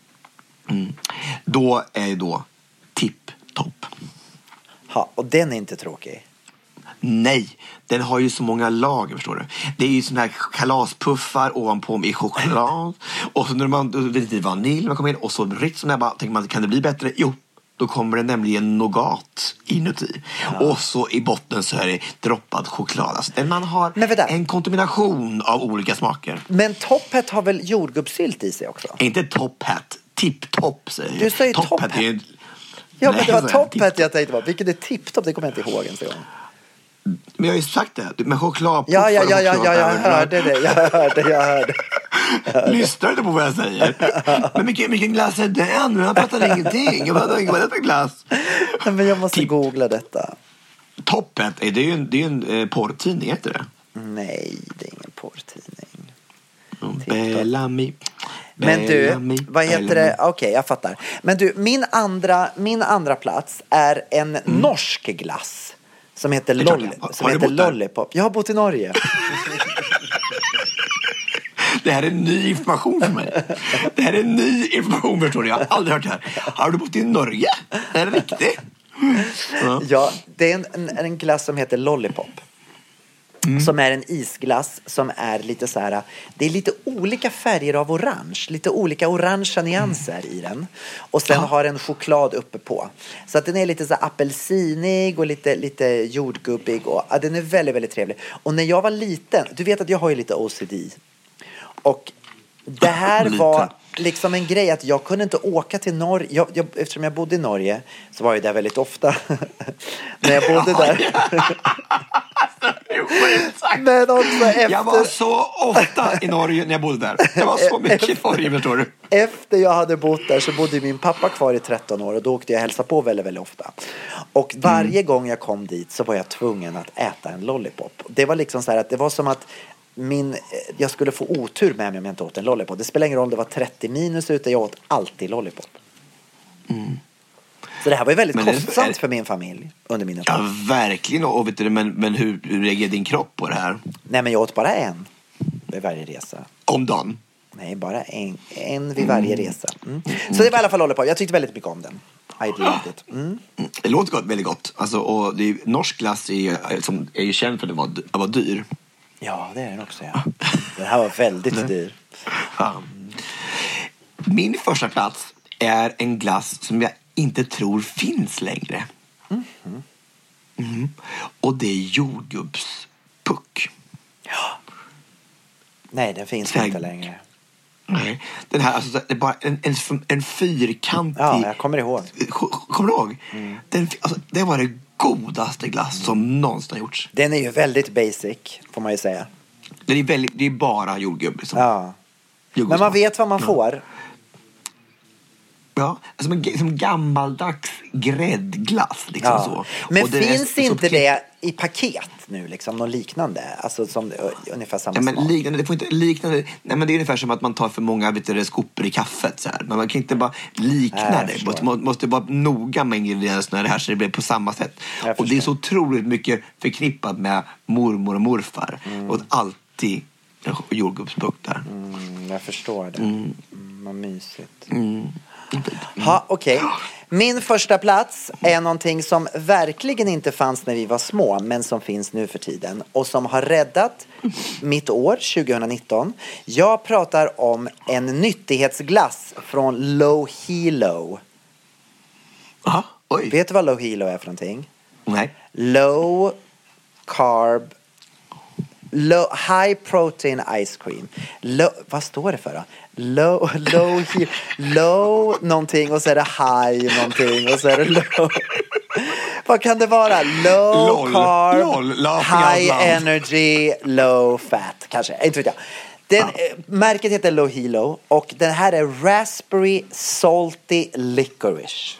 Då är det då tipp-topp. Ja, och den är inte tråkig. Nej, den har ju så många lager, förstår du. Det är ju såna här kalaspuffar ovanpå med choklad. Och så när man, det är lite vanilj när man kommer in. Och så riktigt som jag bara tänker man, kan det bli bättre? Jo, då kommer det nämligen nougat inuti. Och så i botten så är det droppad choklad. Alltså, man har Men vänta. en kombination av olika smaker. Men Top Hat har väl jordgubbssylt i sig också? Inte top hat, tip-top säger jag. Du säger Top top hat är ju- Ja, Nej, men det var jag säger Top Hat tip-top. jag tänkte på. Vilket är Tip-Top? Det kommer jag inte ihåg ens en gång. Men jag har ju sagt det, med chokladpuffar Ja, ja, och ja, ja, choklad ja, jag överallt. hörde det. Jag hörde, jag hörde. Lyssnar du inte på vad jag säger? Men vilken, vilken glass är den? Jag fattar ingenting. Jag fattar inte vad det är för glass. Nej, men jag måste Tip- googla detta. Toppet, är det ju en, det är ju en eh, porrtidning, heter det? Nej, det är ingen porrtidning. Mm. Bellamy. Men du, Bellamy, vad heter Bellamy. det? Okej, jag fattar. Men du, min andra, min andra plats är en norsk glass. Som heter, Det är klart Lolli, det. Har- som har du heter bott där? Lollipop. Jag har bott i Norge. Det här är ny information för mig. Det här är ny information, förstår du. Jag har aldrig hört det här. Har du bott i Norge? Det här är riktigt. Ja. Ja, det är en, en, en glass som heter Lollipop. Mm. Som är en isglass som är lite så här, det är lite olika färger av orange, lite olika orangea nyanser mm. i den. Och sen ja. har den choklad uppe på. Så att den är lite så här apelsinig och lite, lite jordgubbig och ja, den är väldigt, väldigt trevlig. Och när jag var liten, du vet att jag har ju lite O C D. Och det här var liksom en grej att jag kunde inte åka till Norge. Jag, jag, eftersom jag bodde i Norge så var jag där väldigt ofta. När jag bodde där. Men också efter... Jag var så ofta i Norge när jag bodde där. Det var så mycket i Norge, förstår du. Efter jag hade bott där så bodde min pappa kvar i tretton år och då åkte jag hälsa på väldigt, väldigt ofta. Och varje mm. gång jag kom dit så var jag tvungen att äta en lollipop. Det var liksom så här att det var som att min, jag skulle få otur med mig om jag inte åt en lollipop. Det spelar ingen roll om det var trettio minus ute, jag åt alltid lollipop. Mm. Så det här var ju väldigt men kostsamt är... för min familj under mina Ja, verkligen. Och vet du, men, men hur, hur reagerade din kropp på det här? Nej, men jag åt bara en vid varje resa. Om dagen? Nej, bara en, en vid varje mm. resa. Mm. Så det var i alla fall lollipop. Jag tyckte väldigt mycket om den. I loved it. Mm. Det låter gott, väldigt gott. Alltså, och det är, norsk glass är, som är ju känd för att vara, att vara dyr. Ja, det är den också, ja. Den här var väldigt dyr. Ja. Min första plats är en glass som jag inte tror finns längre. Mm-hmm. Mm. Och det är jordgubbspuck. Ja. Nej, den finns här, inte längre. Nej. Den här, alltså, det är bara en, en, en fyrkantig... Ja, jag kommer ihåg. Kommer du ihåg? Mm. Den, alltså, det var det godaste glass mm. som någonsin gjorts. Den är ju väldigt basic, får man ju säga. Det är, väldigt, det är bara jordgubb. Liksom. Ja. Men man vet vad man ja. får. Ja, som en som gammaldags gräddglass liksom ja. så. Men och det finns är, inte så, det i paket nu liksom något liknande, alltså som ungefär samma ja, men smak? liknande, det får inte liknande. Nej, men det är ungefär som att man tar för många vet du, skopor i kaffet så här. Men man kan inte bara likna det. Man måste, måste vara noga med ingredienserna det här så det blir på samma sätt. Och det är så otroligt mycket förknippat med mormor och morfar mm. och alltid jordgubbspuck där. Mm, jag förstår det. Mm. Mm, vad mysigt. Mm. Ha, okej. Okay. Min första plats är någonting som verkligen inte fanns när vi var små, men som finns nu för tiden och som har räddat mitt år tjugonitton. Jag pratar om en nyttighetsglass från Lohilo. Aha, oj. Vet du vad Lohilo är för någonting? Nej. Low carb Low, high protein ice cream. Low, vad står det för då? Low, low, low någonting och så är det high någonting och så är det low. Vad kan det vara? Low lol, carb, lol, high energy, low fat. Kanske, inte vet jag. Den, ja. Märket heter Lohilo och den här är Raspberry Salty Licorice.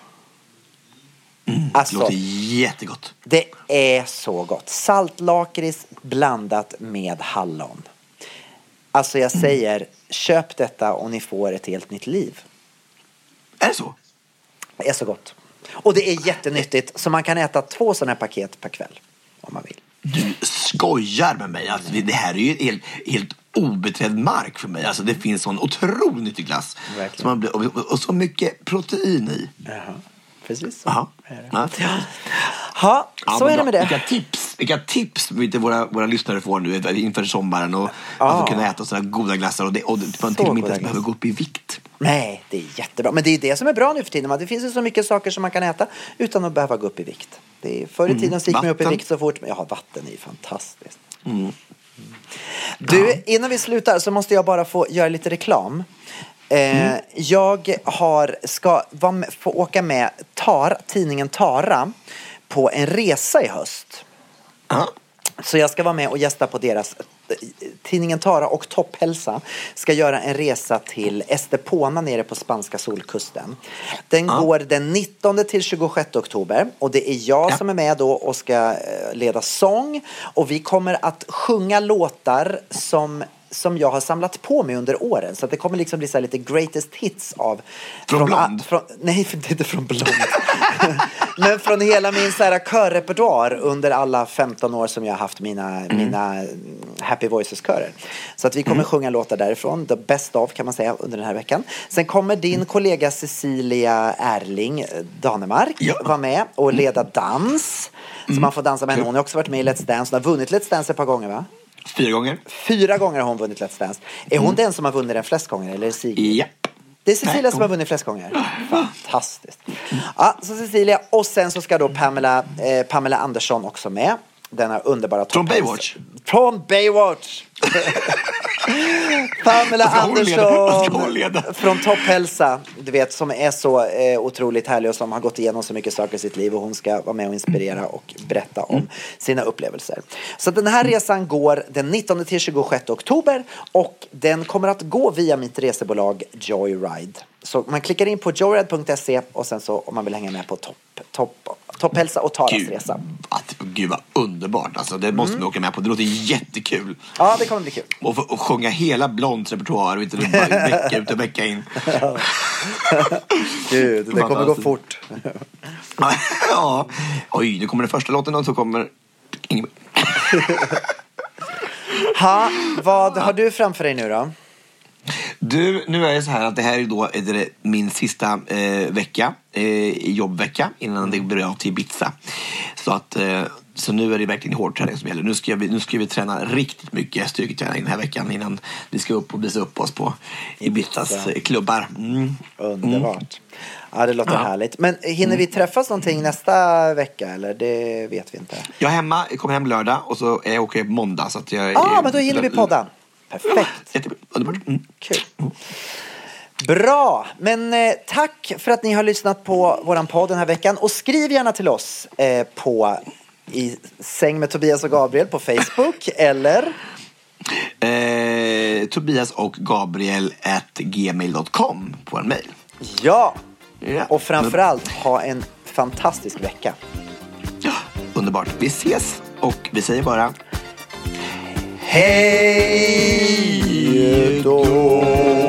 Mm, alltså, det låter jättegott. Det är så gott. Saltlakrits blandat med hallon. Alltså jag säger, mm. köp detta och ni får ett helt nytt liv. Är det så? Det är så gott. Och det är jättenyttigt. Så man kan äta två sådana här paket per kväll. Om man vill. Du skojar med mig. Alltså, det här är ju helt, helt obeträdd mark för mig. Alltså, det finns sån otroligt nyttig glass. Som man blir, och, och så mycket protein i. Jaha. Precis så. Aha. Ja. Ha, så ja, är det med det. Vilka tips, vilka tips våra, våra lyssnare får nu inför sommaren och ja. Att kunna äta sådana goda glassar och, det, och man till och med inte ens behöver gå upp i vikt. Nej, det är jättebra. Men det är det som är bra nu för tiden. Det finns ju så mycket saker som man kan äta utan att behöva gå upp i vikt. Det är, förr i tiden så gick man upp i vikt så fort. Ja, vatten är ju fantastiskt. Mm. Mm. Du, ja. Innan vi slutar så måste jag bara få göra lite reklam. Mm. Eh, jag har, ska vara med, få åka med Tara, tidningen Tara på en resa i höst. Uh-huh. Så jag ska vara med och gästa på deras tidningen Tara och Topphälsa ska göra en resa till Estepona nere på spanska solkusten. Den uh-huh. går den nittonde till tjugosjätte oktober och det är jag ja. som är med då och ska leda sång och vi kommer att sjunga låtar som som jag har samlat på mig under åren. Så att det kommer liksom bli så här lite greatest hits av... Från, från Blond? A, från, nej, inte från Blond. Men från hela min så här körrepertoar under alla femton år som jag har haft mina, mm. mina Happy Voices-körer. Så att vi kommer mm. sjunga låtar därifrån. The best of kan man säga under den här veckan. Sen kommer din mm. kollega Cecilia Erling Danemark ja. vara med och leda dans. Så mm. man får dansa med henne. Hon har också varit med i Let's Dance. Hon har vunnit Let's Dance ett par gånger, va? Fyra gånger. Fyra gånger har hon vunnit Let's Dance. Är hon mm. den som har vunnit den flest gånger? Eller Sigrid? Ja. Det är Cecilia Nej, som har vunnit flest gånger. Fantastiskt. Ja, så Cecilia. Och sen så ska då Pamela, eh, Pamela Andersson också med. Denna underbara topp. Från Baywatch. Från Baywatch. Pamela Andersson från Topphälsa, du vet, som är så eh, otroligt härlig och som har gått igenom så mycket saker i sitt liv, och hon ska vara med och inspirera och berätta om mm. sina upplevelser. Så den här resan går den nittonde till tjugosjätte oktober, och den kommer att gå via mitt resebolag Joyride. Så man klickar in på joyride punkt se och sen så om man vill hänga med på topp, topp, Topphälsa och Taras Gud, resa. Att, Gud vad underbart. Alltså, det måste mm. vi åka med på. Det låter jättekul. Ja, det kommer bli kul. Och, och sjunga hela Blonds repertoar och inte bara vecka ut och vecka in. Gud, det kommer gå fort. Ja. Oj, nu kommer den första låten och så kommer ingen. Ha, vad har du framför dig nu då? Du, nu är det så här att det här är då är det min sista eh, vecka, eh, jobbvecka innan det börjar till Ibiza. Så att eh, så nu är det verkligen hård träning som gäller. Nu ska vi nu ska vi träna riktigt mycket styrketräning den här veckan innan vi ska upp och visa upp oss på Ibizas Ibiza. klubbar. Mm. Underbart. Mm. Ja, det låter ja. härligt. Men hinner vi träffas någonting nästa vecka eller det vet vi inte. Jag är hemma, jag kommer hem lördag och så är jag åker måndag så att jag Ja, ah, men då hinner vi podden. Perfekt. Mm. Kul. Bra, men eh, tack för att ni har lyssnat på våran podd den här veckan. Och skriv gärna till oss eh, på i säng med Tobias och Gabriel på Facebook eller eh, Tobias och Gabriel at gmail dot com på en mail. Ja, ja. Och framförallt ha en fantastisk vecka. Ja, underbart. Vi ses och vi säger bara hej då.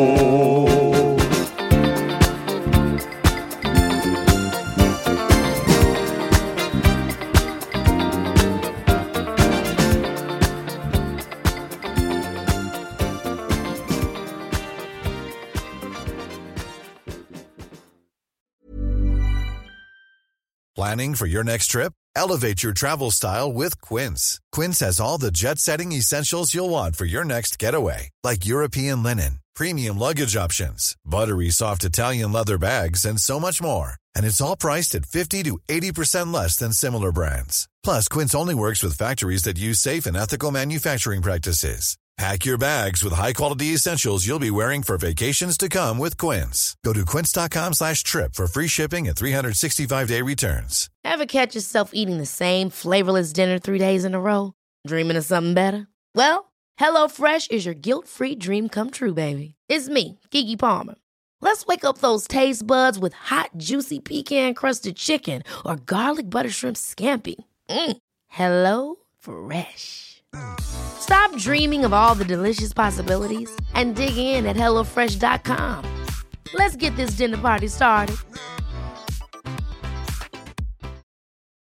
Planning for your next trip? Elevate your travel style with Quince. Quince has all the jet-setting essentials you'll want for your next getaway, like European linen, premium luggage options, buttery soft Italian leather bags, and so much more. And it's all priced at fifty to eighty percent less than similar brands. Plus, Quince only works with factories that use safe and ethical manufacturing practices. Pack your bags with high-quality essentials you'll be wearing for vacations to come with Quince. Go to quince.com slash trip for free shipping and three sixty-five day returns. Ever catch yourself eating the same flavorless dinner three days in a row? Dreaming of something better? Well, HelloFresh is your guilt-free dream come true, baby. It's me, Keke Palmer. Let's wake up those taste buds with hot, juicy pecan-crusted chicken or garlic butter shrimp scampi. Mm. Hello Fresh. Stop dreaming of all the delicious possibilities and dig in at hello fresh dot com. Let's get this dinner party started.